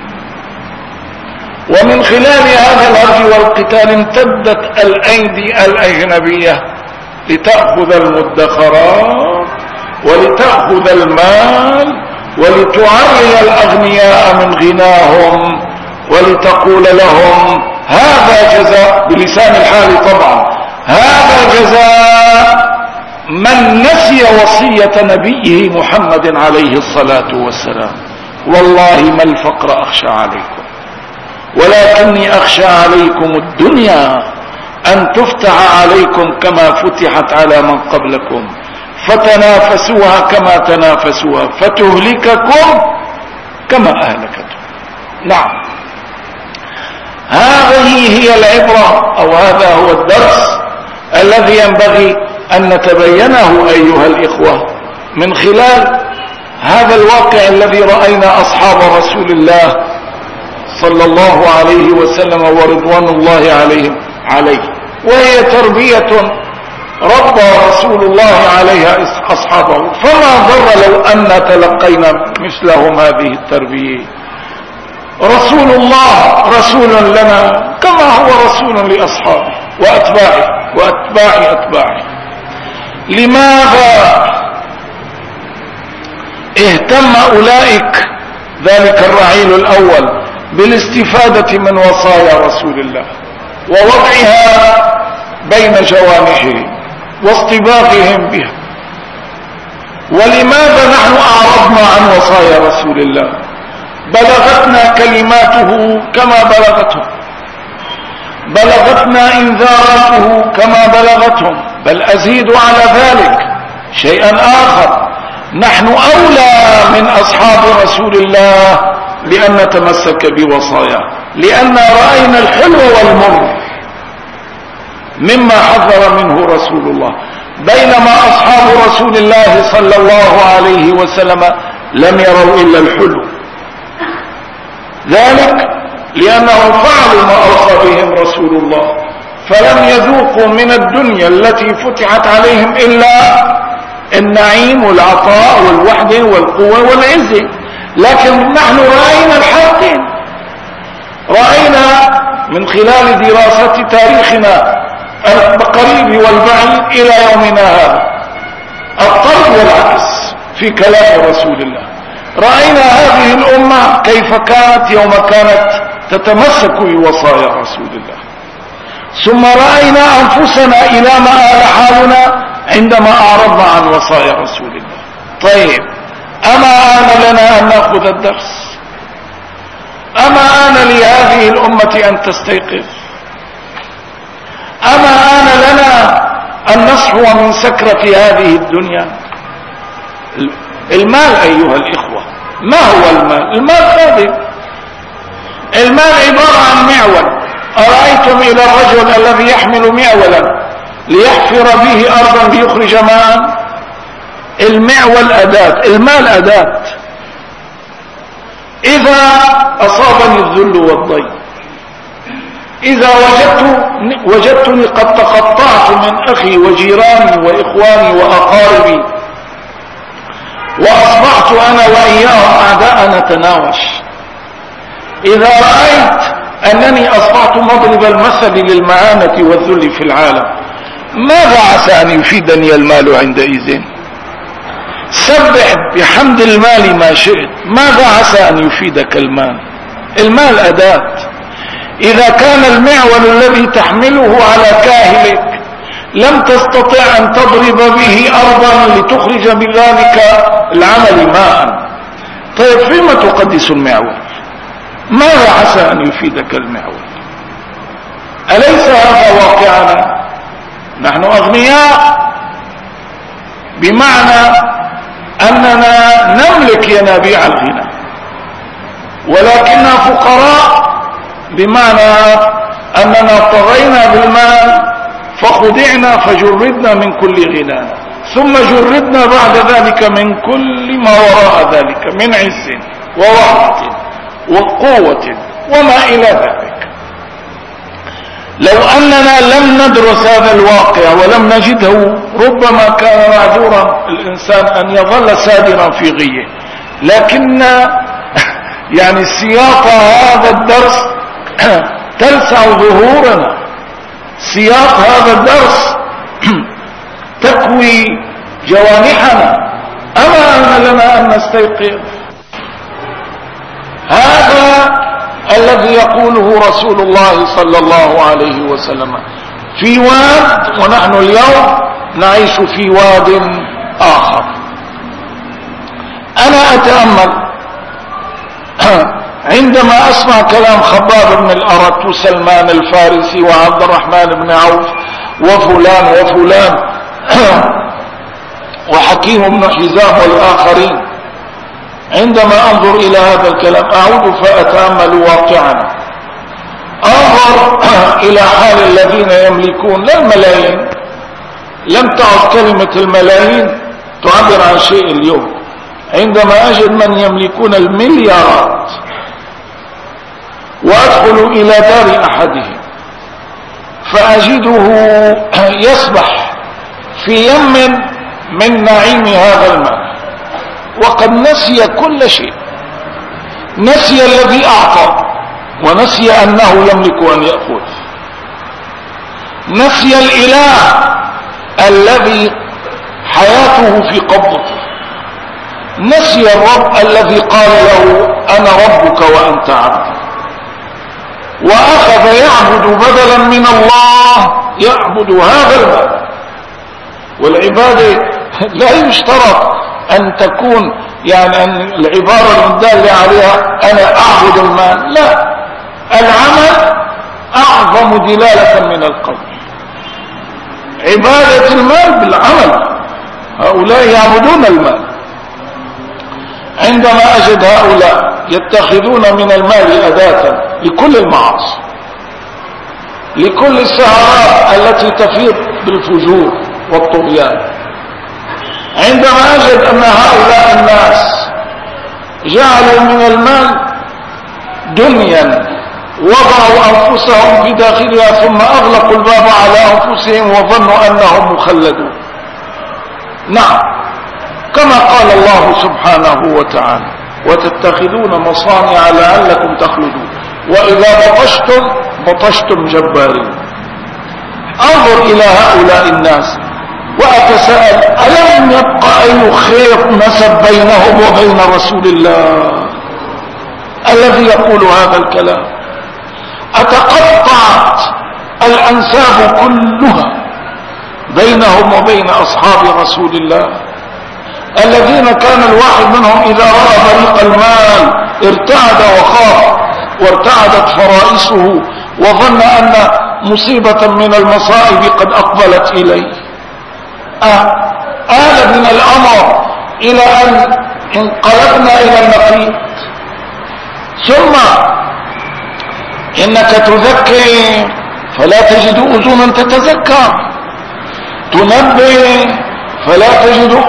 ومن خلال هذا الهرج والقتال امتدت الأيدي الأجنبية لتأخذ المدخرات ولتأخذ المال ولتعري الأغنياء من غناهم، ولتقول لهم هذا جزاء، بلسان الحال طبعا، هذا جزاء من نسي وصية نبيه محمد عليه الصلاة والسلام. والله ما الفقر أخشى عليكم، ولكني أخشى عليكم الدنيا أن تفتح عليكم كما فتحت على من قبلكم، فتنافسوها كما تنافسوها، فتهلككم كما أهلكتم. نعم، هذه هي العبرة، أو هذا هو الدرس الذي ينبغي أن نتبينه أيها الإخوة من خلال هذا الواقع الذي رأينا أصحاب رسول الله صلى الله عليه وسلم ورضوان الله عليهم عليه، وهي تربية ربى رسول الله عليها أصحابه. فما ضر لو أن تلقينا مثلهم هذه التربية. رسول الله رسول لنا كما هو رسول لأصحابه وأتباعه وأتباع أتباعه. لماذا اهتم أولئك ذلك الرعيل الأول بالاستفادة من وصايا رسول الله ووضعها بين جوانحهم واصطباغهم بها؟ ولماذا نحن أعرضنا عن وصايا رسول الله؟ بلغتنا كلماته كما بلغتهم، بلغتنا إنذاراته كما بلغتهم، بل أزيد على ذلك شيئا آخر، نحن أولى من أصحاب رسول الله بأن نتمسك بوصاياه، لأن رأينا الحلو والمر مما حذر منه رسول الله، بينما أصحاب رسول الله صلى الله عليه وسلم لم يروا إلا الحلو. ذلك لأنهم فعلوا ما أوصى بهم رسول الله، فلم يذوقوا من الدنيا التي فتحت عليهم إلا النعيم والعطاء والوحدة والقوة والعزة. لكن نحن رأينا الحقين، رأينا من خلال دراسة تاريخنا القريب والبعيد إلى يومنا هذا الطرد والعكس في كلام رسول الله. رأينا هذه الأمة كيف كانت يوم كانت تتمسك بوصايا رسول الله، ثم رأينا أنفسنا إلى ما آل حالنا عندما أعرضنا عن وصايا رسول الله. طيب، أما آن لنا أن نأخذ الدرس؟ أما آن لهذه الأمة أن تستيقظ؟ أما آن لنا أن نصحو من سكرة هذه الدنيا؟ المال أيها الإخوة، ما هو المال؟ المال خادم. المال عبارة عن معول. أرأيتم إلى الرجل الذي يحمل معولا ليحفر به أرضا ليخرج ماء؟ المعول أداة، المال أداة. إذا أصابني الذل والضيق، إذا وجدت وجدتني قد تقطعت من أخي وجيراني وإخواني وأقاربي وأصبحت أنا وإياهم أعداء نتناوش، إذا رأيت أنني أصبحت مضرب المثل للمهانة والذل في العالم، ماذا عسى أن يفيدني المال عندئذ؟ سبح بحمد المال ما شئت، ماذا عسى أن يفيدك المال؟ المال أداة. إذا كان المعول الذي تحمله على كاهلك لم تستطع أن تضرب به أرضا لتخرج بذلك العمل ماء، طيب فيما تقدس المعول؟ ماذا عسى أن يفيدك المعول؟ أليس هذا واقعنا؟ نحن أغنياء بمعنى أننا نملك ينابيع الغنى، ولكننا فقراء بمعنى أننا طغينا بالمال فخدعنا فجردنا من كل غنى، ثم جردنا بعد ذلك من كل ما وراء ذلك من عز ووحدة وقوة وما إلى ذلك. لو أننا لم ندرس هذا الواقع ولم نجده ربما كان معذورا الإنسان أن يظل سادرا في غيه، لكن يعني سياق هذا الدرس تلسع ظهورنا، سياق هذا الدرس تكوي جوانحنا. أما أن لنا أن نستيقظ. هذا الذي يقوله رسول الله صلى الله عليه وسلم في واد، ونحن اليوم نعيش في واد آخر. أنا أتأمل عندما أسمع كلام خباب بن الأرت وسلمان الفارسي وعبد الرحمن بن عوف وفلان وفلان وحكيم بن حزام والآخرين، عندما أنظر إلى هذا الكلام أعود فأتأمل واقعنا، أنظر إلى حال الذين يملكون لا الملايين، لم تعد كلمة الملايين تعبر عن شيء اليوم، عندما أجد من يملكون المليارات وأدخل إلى دار أحدهم فأجده يسبح في يم من نعيم هذا المال وقد نسي كل شيء، نسي الذي أعطى ونسي أنه يملك أن يأخذ، نسي الإله الذي حياته في قبضته، نسي الرب الذي قال له أنا ربك وأنت عبدي، وأخذ يعبد بدلا من الله، يعبد هذا المال. والعبادة لا يشترط أن تكون يعني أن العبارة الدالة عليها أنا أعبد المال، لا، العمل أعظم دلالة من القول. عبادة المال بالعمل. هؤلاء يعبدون المال. عندما أجد هؤلاء يتخذون من المال أداة لكل المعاصي، لكل السهرات التي تفيض بالفجور والطغيان، عندما أجد أن هؤلاء الناس جعلوا من المال دنيا وضعوا أنفسهم في داخلها ثم أغلقوا الباب على أنفسهم وظنوا أنهم مخلدون. نعم، كما قال الله سبحانه وتعالى: وتتخذون مصانع لعلكم تخلدون وإذا بطشتم بطشتم جبارين. انظر إلى هؤلاء الناس وأتساءل: ألم يبقى أي خير نسب بينهم وبين رسول الله الذي يقول هذا الكلام؟ أتقطعت الأنساب كلها بينهم وبين أصحاب رسول الله الذين كان الواحد منهم إذا رأى بريق المال ارتعد وخاف وارتعدت فرائسه وظن أن مصيبة من المصائب قد أقبلت إليه. آل من الأمر إلى أن انقلبنا إلى النقيض. ثم إنك تذكر فلا تجد أذنا تتذكر، تنبه فلا تجد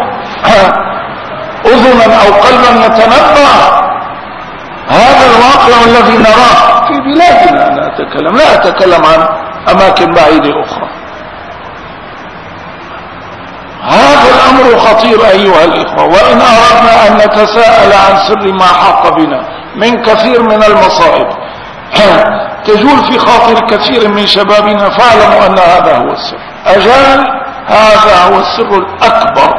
أذنا أو قلبا يتنبه. هذا الواقع الذي نراه في بلادنا. لا أتكلم لا أتكلم عن أماكن بعيدة أخرى. هذا الأمر خطير أيها الإخوة. وإن أردنا أن نتساءل عن سر ما حاق بنا من كثير من المصائب تجول في خاطر كثير من شبابنا، فاعلموا أن هذا هو السر. أجل هذا هو السر الأكبر.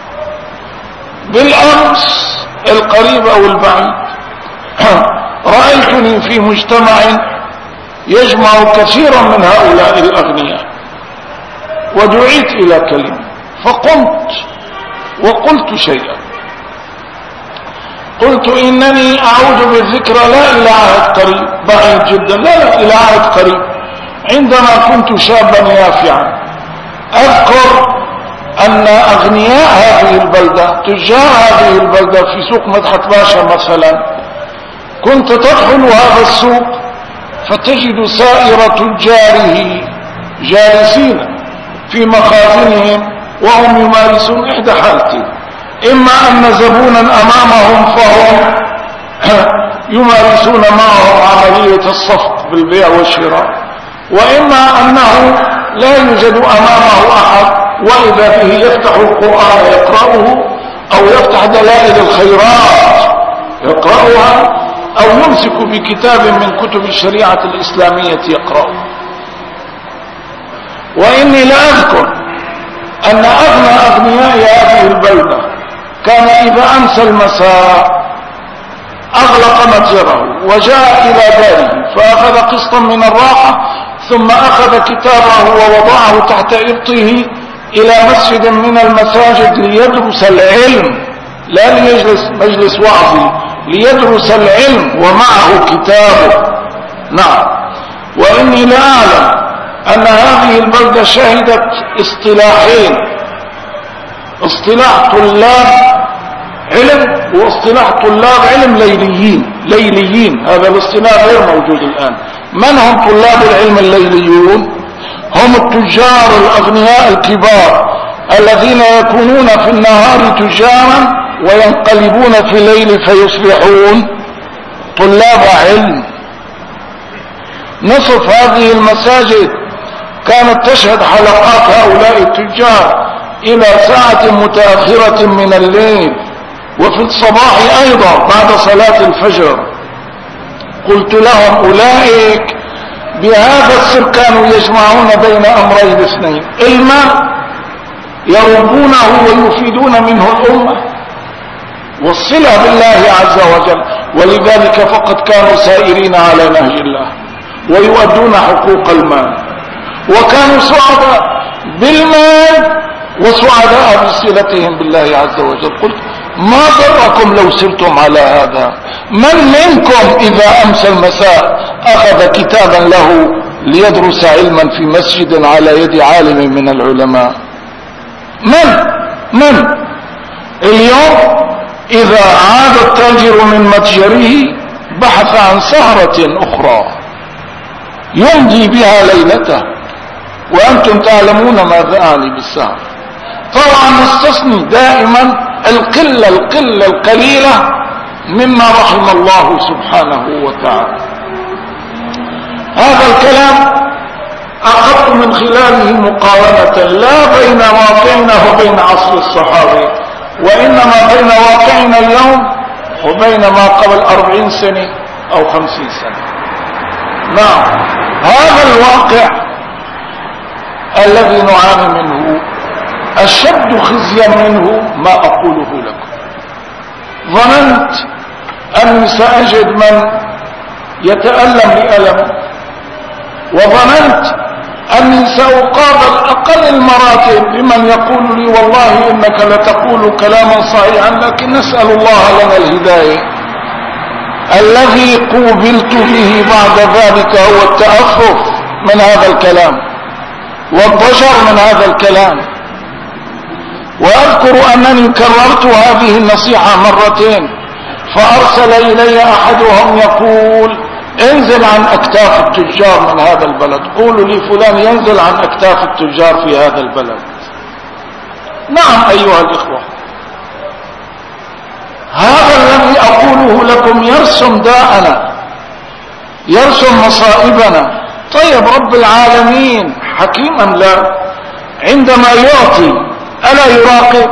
بالأمس القريب أو البعيد رأيتني في مجتمع يجمع كثيرا من هؤلاء الأغنياء، ودعيت إلى كلمة فقمت وقلت شيئا. قلت: إنني أعود بالذكرى لا إلى عهد قريب بعيد جدا، لا لا إلى عهد قريب، عندما كنت شابا يافعا. أذكر أن أغنياء هذه البلدة، تجار هذه البلدة في سوق مدحت باشا مثلا، كنت تدخل هذا السوق فتجد سائر تجاره جالسين في مخازنهم وهم يمارسون إحدى حالتين: إما أن زبونا أمامهم فهم يمارسون معهم عملية الصفق بالبيع والشراء، وإما أنه لا يوجد أمامه أحد وإذا به يفتح القرآن يقرأه أو يفتح دلائل الخيرات يقرأها أو يمسك بكتاب من كتب الشريعة الإسلامية يقرأه. وإني لا أذكر أن أغنى أغنياء هذه البلدة كان إذا أمسى المساء أغلق متجره وجاء إلى داره فأخذ قسطا من الراحة ثم أخذ كتابه ووضعه تحت إبطه إلى مسجد من المساجد ليدرس العلم، لا ليجلس مجلس وعظي، ليدرس العلم ومعه كتابه. نعم. وإني لا أعلم أن هذه البلدة شهدت اصطلاحين: اصطلاح طلاب علم واصطلاح طلاب علم ليليين. ليليين هذا الاصطلاح غير موجود الآن. من هم طلاب العلم الليليون؟ هم التجار الأغنياء الكبار الذين يكونون في النهار تجارا وينقلبون في الليل فيصبحون طلاب علم. نصف هذه المساجد كانت تشهد حلقات هؤلاء التجار إلى ساعة متأخرة من الليل، وفي الصباح أيضا بعد صلاة الفجر. قلت لهم: أولئك بهذا السر كانوا يجمعون بين أمرين اثنين: الماء يربونه ويفيدون منه الأمة، والصلة بالله عز وجل. ولذلك فقد كانوا سائرين على نهج الله ويؤدون حقوق المال، وكانوا سعداء بالمال وسعداء بصلتهم بالله عز وجل. قلت: ما ضركم لو سرتم على هذا؟ من منكم إذا أمسى المساء أخذ كتابا له ليدرس علما في مسجد على يد عالم من العلماء؟ من من اليوم إذا عاد التاجر من متجره بحث عن سهرة أخرى يمضي بها ليلته، وأنتم تعلمون ماذا أعني بالسهر. طبعا نستثني دائما القلة القلة القليلة مما رحم الله سبحانه وتعالى. هذا الكلام أخذت من خلاله مقارنة لا بين واقعنا وبين عصر الصحابة، وإنما بين واقعنا اليوم وبين ما قبل أربعين سنة أو خمسين سنة. نعم، هذا الواقع الذي نعاني منه أشد خزيا منه ما أقوله لكم. ظننت أني سأجد من يتألم لألم، وظننت أني سأقابل أقل المراتب بمن يقول لي والله إنك لتقول كلاما صحيحا، لكن نسأل الله لنا الهداية. الذي قوبلت به بعد ذلك هو التأفف من هذا الكلام والضجر من هذا الكلام. وأذكر أنني كررت هذه النصيحة مرتين، فأرسل إلي أحدهم يقول انزل عن أكتاف التجار من هذا البلد، قولوا لي فلان ينزل عن أكتاف التجار في هذا البلد. نعم أيها الإخوة، هذا الذي أقوله لكم يرسم داءنا، يرسم مصائبنا. طيب رب العالمين حكيم أم لا؟ عندما يعطي ألا يراقب؟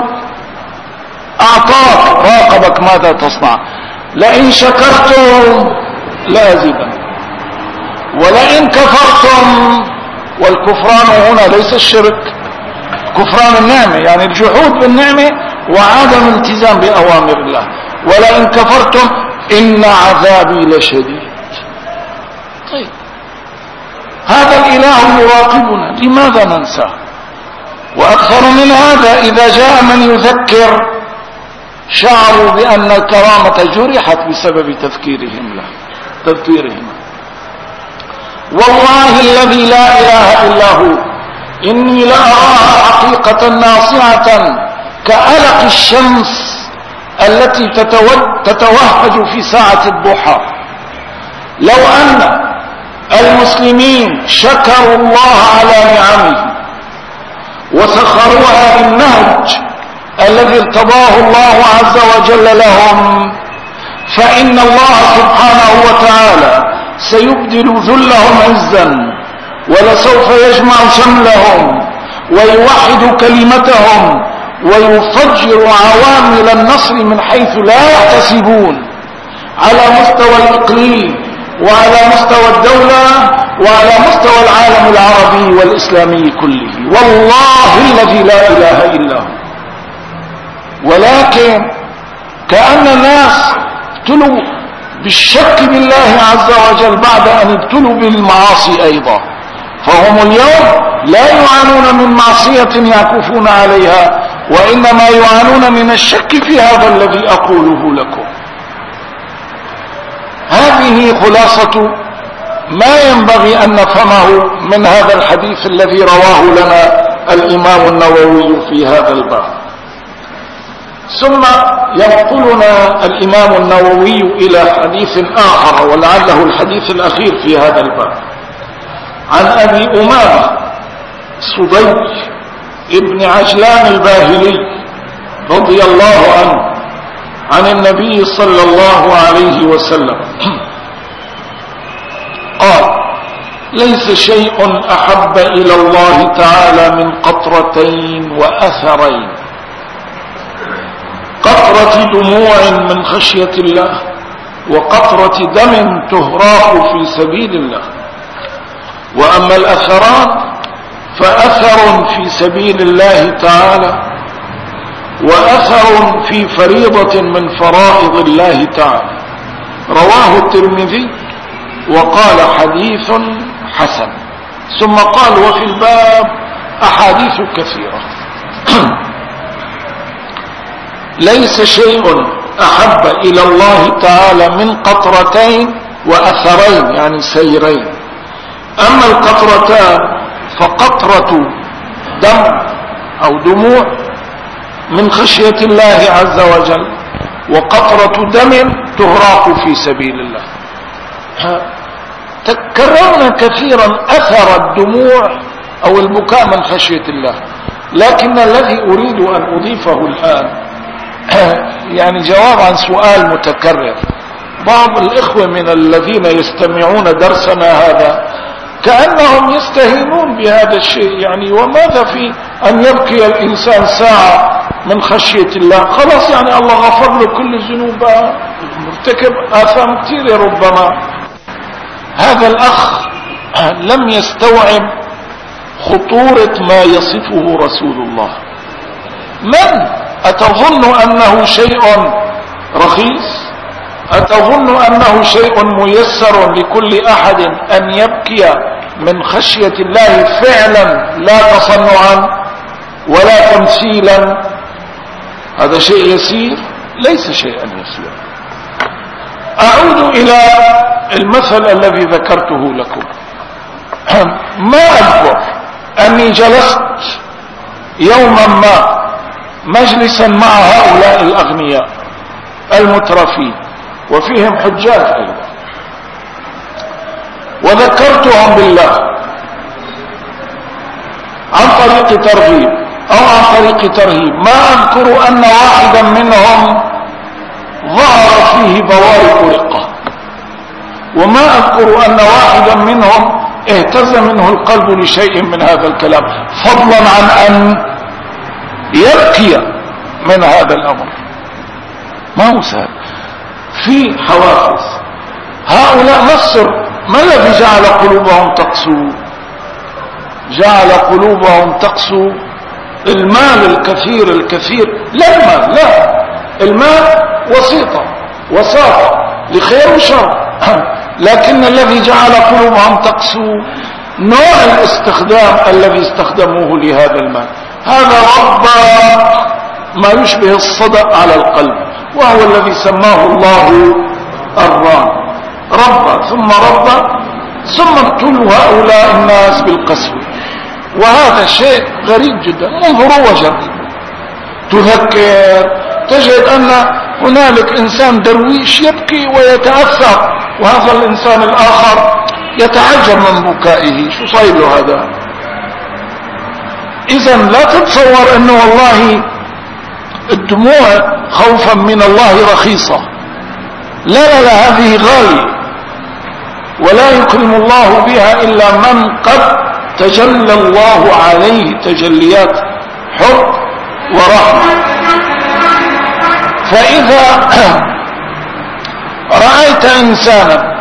أعطاك راقبك ماذا تصنع. لئن شكرتم لأزيدن ولئن كفرتم، والكفران هنا ليس الشرك، كفران النعمة يعني الجحود بالنعمة وعدم الالتزام بأوامر الله. ولئن كفرتم إن عذابي لشديد. طيب هذا الإله يراقبنا، لماذا ننساه؟ وأكثر من هذا إذا جاء من يذكر شعروا بأن الكرامة جرحت بسبب تذكيرهم له تذكيرهم. والله الذي لا إله إلا هو إني لأراها حقيقة ناصعة كألق الشمس التي تتوهج في ساعة الضحى. لو أن المسلمين شكروا الله على نعمه وسخروها بالنهج الذي ارتضاه الله عز وجل لهم، فإن الله سبحانه وتعالى سيبدل ذلهم عزا، ولسوف يجمع شملهم ويوحد كلمتهم ويفجر عوامل النصر من حيث لا يحتسبون، على مستوى الإقليم وعلى مستوى الدولة وعلى مستوى العالم العربي والإسلامي كله. والله الذي لا إله إلا هو. ولكن كأن الناس ابتلوا بالشك بالله عز وجل بعد أن ابتلوا بالمعاصي أيضا، فهم اليوم لا يعانون من معصية يعكفون عليها، وإنما يعانون من الشك في هذا الذي أقوله لكم. هذه خلاصة ما ينبغي أن نفهمه من هذا الحديث الذي رواه لنا الإمام النووي في هذا الباب. ثم ينقلنا الإمام النووي إلى حديث آخر ولعله الحديث الأخير في هذا الباب، عن أبي أمامة صدي ابن عجلان الباهلي رضي الله عنه عن النبي صلى الله عليه وسلم قال: ليس شيء أحب إلى الله تعالى من قطرتين وأثرين، قطرة دموع من خشية الله وقطرة دم تهراق في سبيل الله. وأما الأثران فأثر في سبيل الله تعالى وأثر في فريضة من فرائض الله تعالى. رواه الترمذي وقال حديث حسن، ثم قال: وفي الباب أحاديث كثيرة. ليس شيء أحب إلى الله تعالى من قطرتين وأثرين يعني سيرين، أما القطرتان فقطرة دم أو دموع من خشية الله عز وجل، وقطرة دم تهراق في سبيل الله. تكررنا كثيرا أثر الدموع أو البكاء من خشية الله، لكن الذي أريد أن أضيفه الآن يعني جواب عن سؤال متكرر. بعض الإخوة من الذين يستمعون درسنا هذا كأنهم يستهينون بهذا الشيء، يعني وماذا في أن يبكي الإنسان ساعة من خشية الله؟ خلاص يعني الله غفر له كل الذنوب، مرتكب آثام كثيرة ربما. هذا الأخ لم يستوعب خطورة ما يصفه رسول الله. من أتظن أنه شيء رخيص؟ أتظن أنه شيء ميسر لكل أحد أن يبكي من خشية الله فعلا لا تصنعا ولا تمثيلا؟ هذا شيء يسير؟ ليس شيئا يسيرا. أعود إلى المثل الذي ذكرته لكم. ما أذكر أني جلست يوما ما مجلسا مع هؤلاء الأغنياء المترفين وفيهم حجاج أيضا، وذكرتهم بالله عن طريق ترغيب أو عن طريق ترهيب. ما أذكر أن واحدا منهم ظهر فيه بوارق رقة، وما أذكر أن واحدا منهم اهتز منه القلب لشيء من هذا الكلام، فضلا عن أن يبكي من هذا الأمر. ما هو سهل، في حوافز. هؤلاء مصر ما الذي جعل قلوبهم تقسو؟ جعل قلوبهم تقسو المال الكثير الكثير، لا المال، لا المال وسيطة وساطة لخير وشر، لكن الذي جعل قلوبهم تقسو نوع الاستخدام الذي استخدموه لهذا المال. هذا ربى ما يشبه الصدأ على القلب، وهو الذي سماه الله الران. ربى ثم ربى ثم ابتلوا هؤلاء الناس بالقسوة، وهذا شيء غريب جدا. انظروا وجربوا، تذكر تجد أن هنالك إنسان درويش يبكي ويتأثر، وهذا الإنسان الآخر يتعجب من بكائه، شو صاير له هذا؟ إذا لا تتصور أنه والله الدموع خوفا من الله رخيصة، لا لا لا، هذه غالية، ولا يكرم الله بها إلا من قد تجلى الله عليه تجليات حب ورحمة. فإذا رأيت إنسانا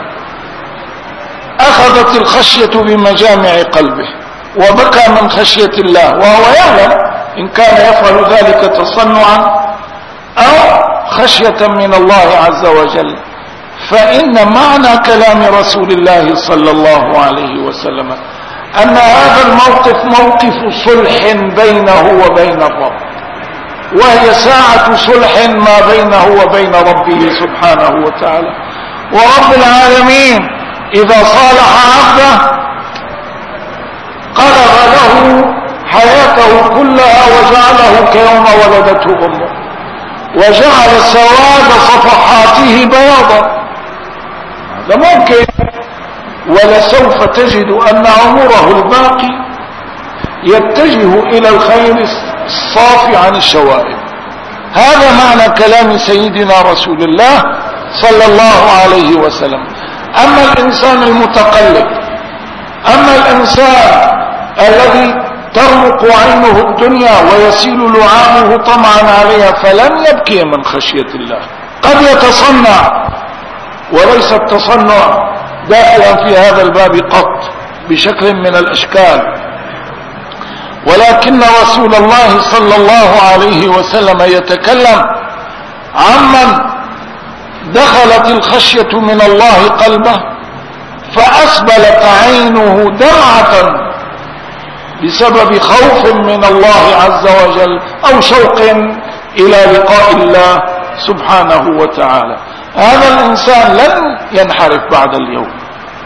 أخذت الخشية بمجامع قلبه وبكى من خشية الله، وهو يعلم إن كان يفعل ذلك تصنعا أو خشية من الله عز وجل، فإن معنى كلام رسول الله صلى الله عليه وسلم أن هذا الموقف موقف صلح بينه وبين الرب، وهي ساعة صلح ما بينه وبين ربه سبحانه وتعالى. ورب العالمين إذا صالح عبده قلب له حياته كلها وجعله كيوم ولدته أمه، وجعل سواد صفحاته بياضا. هذا ممكن، ولسوف تجد أن عمره الباقي يتجه إلى الخير الصافي عن الشوائب. هذا معنى كلام سيدنا رسول الله صلى الله عليه وسلم. أما الإنسان المتقلب، أما الإنسان الذي ترمق عينه الدنيا ويسيل لعابه طمعا عليها، فلن يبكي من خشية الله. قد يتصنع، وليس التصنع داخلا في هذا الباب قط بشكل من الأشكال، ولكن رسول الله صلى الله عليه وسلم يتكلم عمن دخلت الخشية من الله قلبه فأسبلت عينه دمعة بسبب خوف من الله عز وجل أو شوق إلى لقاء الله سبحانه وتعالى. هذا الإنسان لن ينحرف بعد اليوم،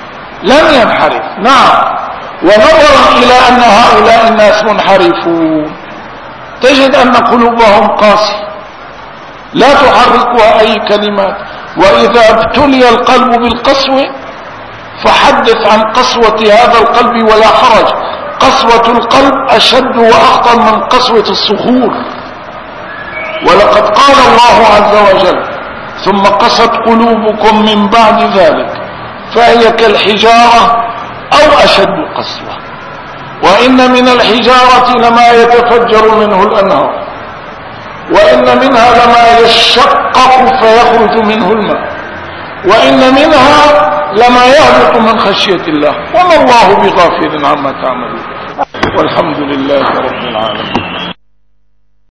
لن ينحرف. نعم. ونظرا إلى أن هؤلاء الناس منحرفون تجد أن قلوبهم قاسية لا تحركها أي كلمات. وإذا ابتلي القلب بالقسوة فحدث عن قسوة هذا القلب ولا حرج. قسوة القلب أشد وأخطر من قسوة الصخور. ولقد قال الله عز وجل ثم قست قلوبكم من بعد ذلك فهي كالحجارة أو أشد قسوة. وإن من الحجارة لما يتفجر منه الأنهار وإن منها لما يشقق فيخرج منه الماء وإن منها لما يهبط من خشية الله وما الله بغافل عما تعملون. والحمد لله رب العالمين.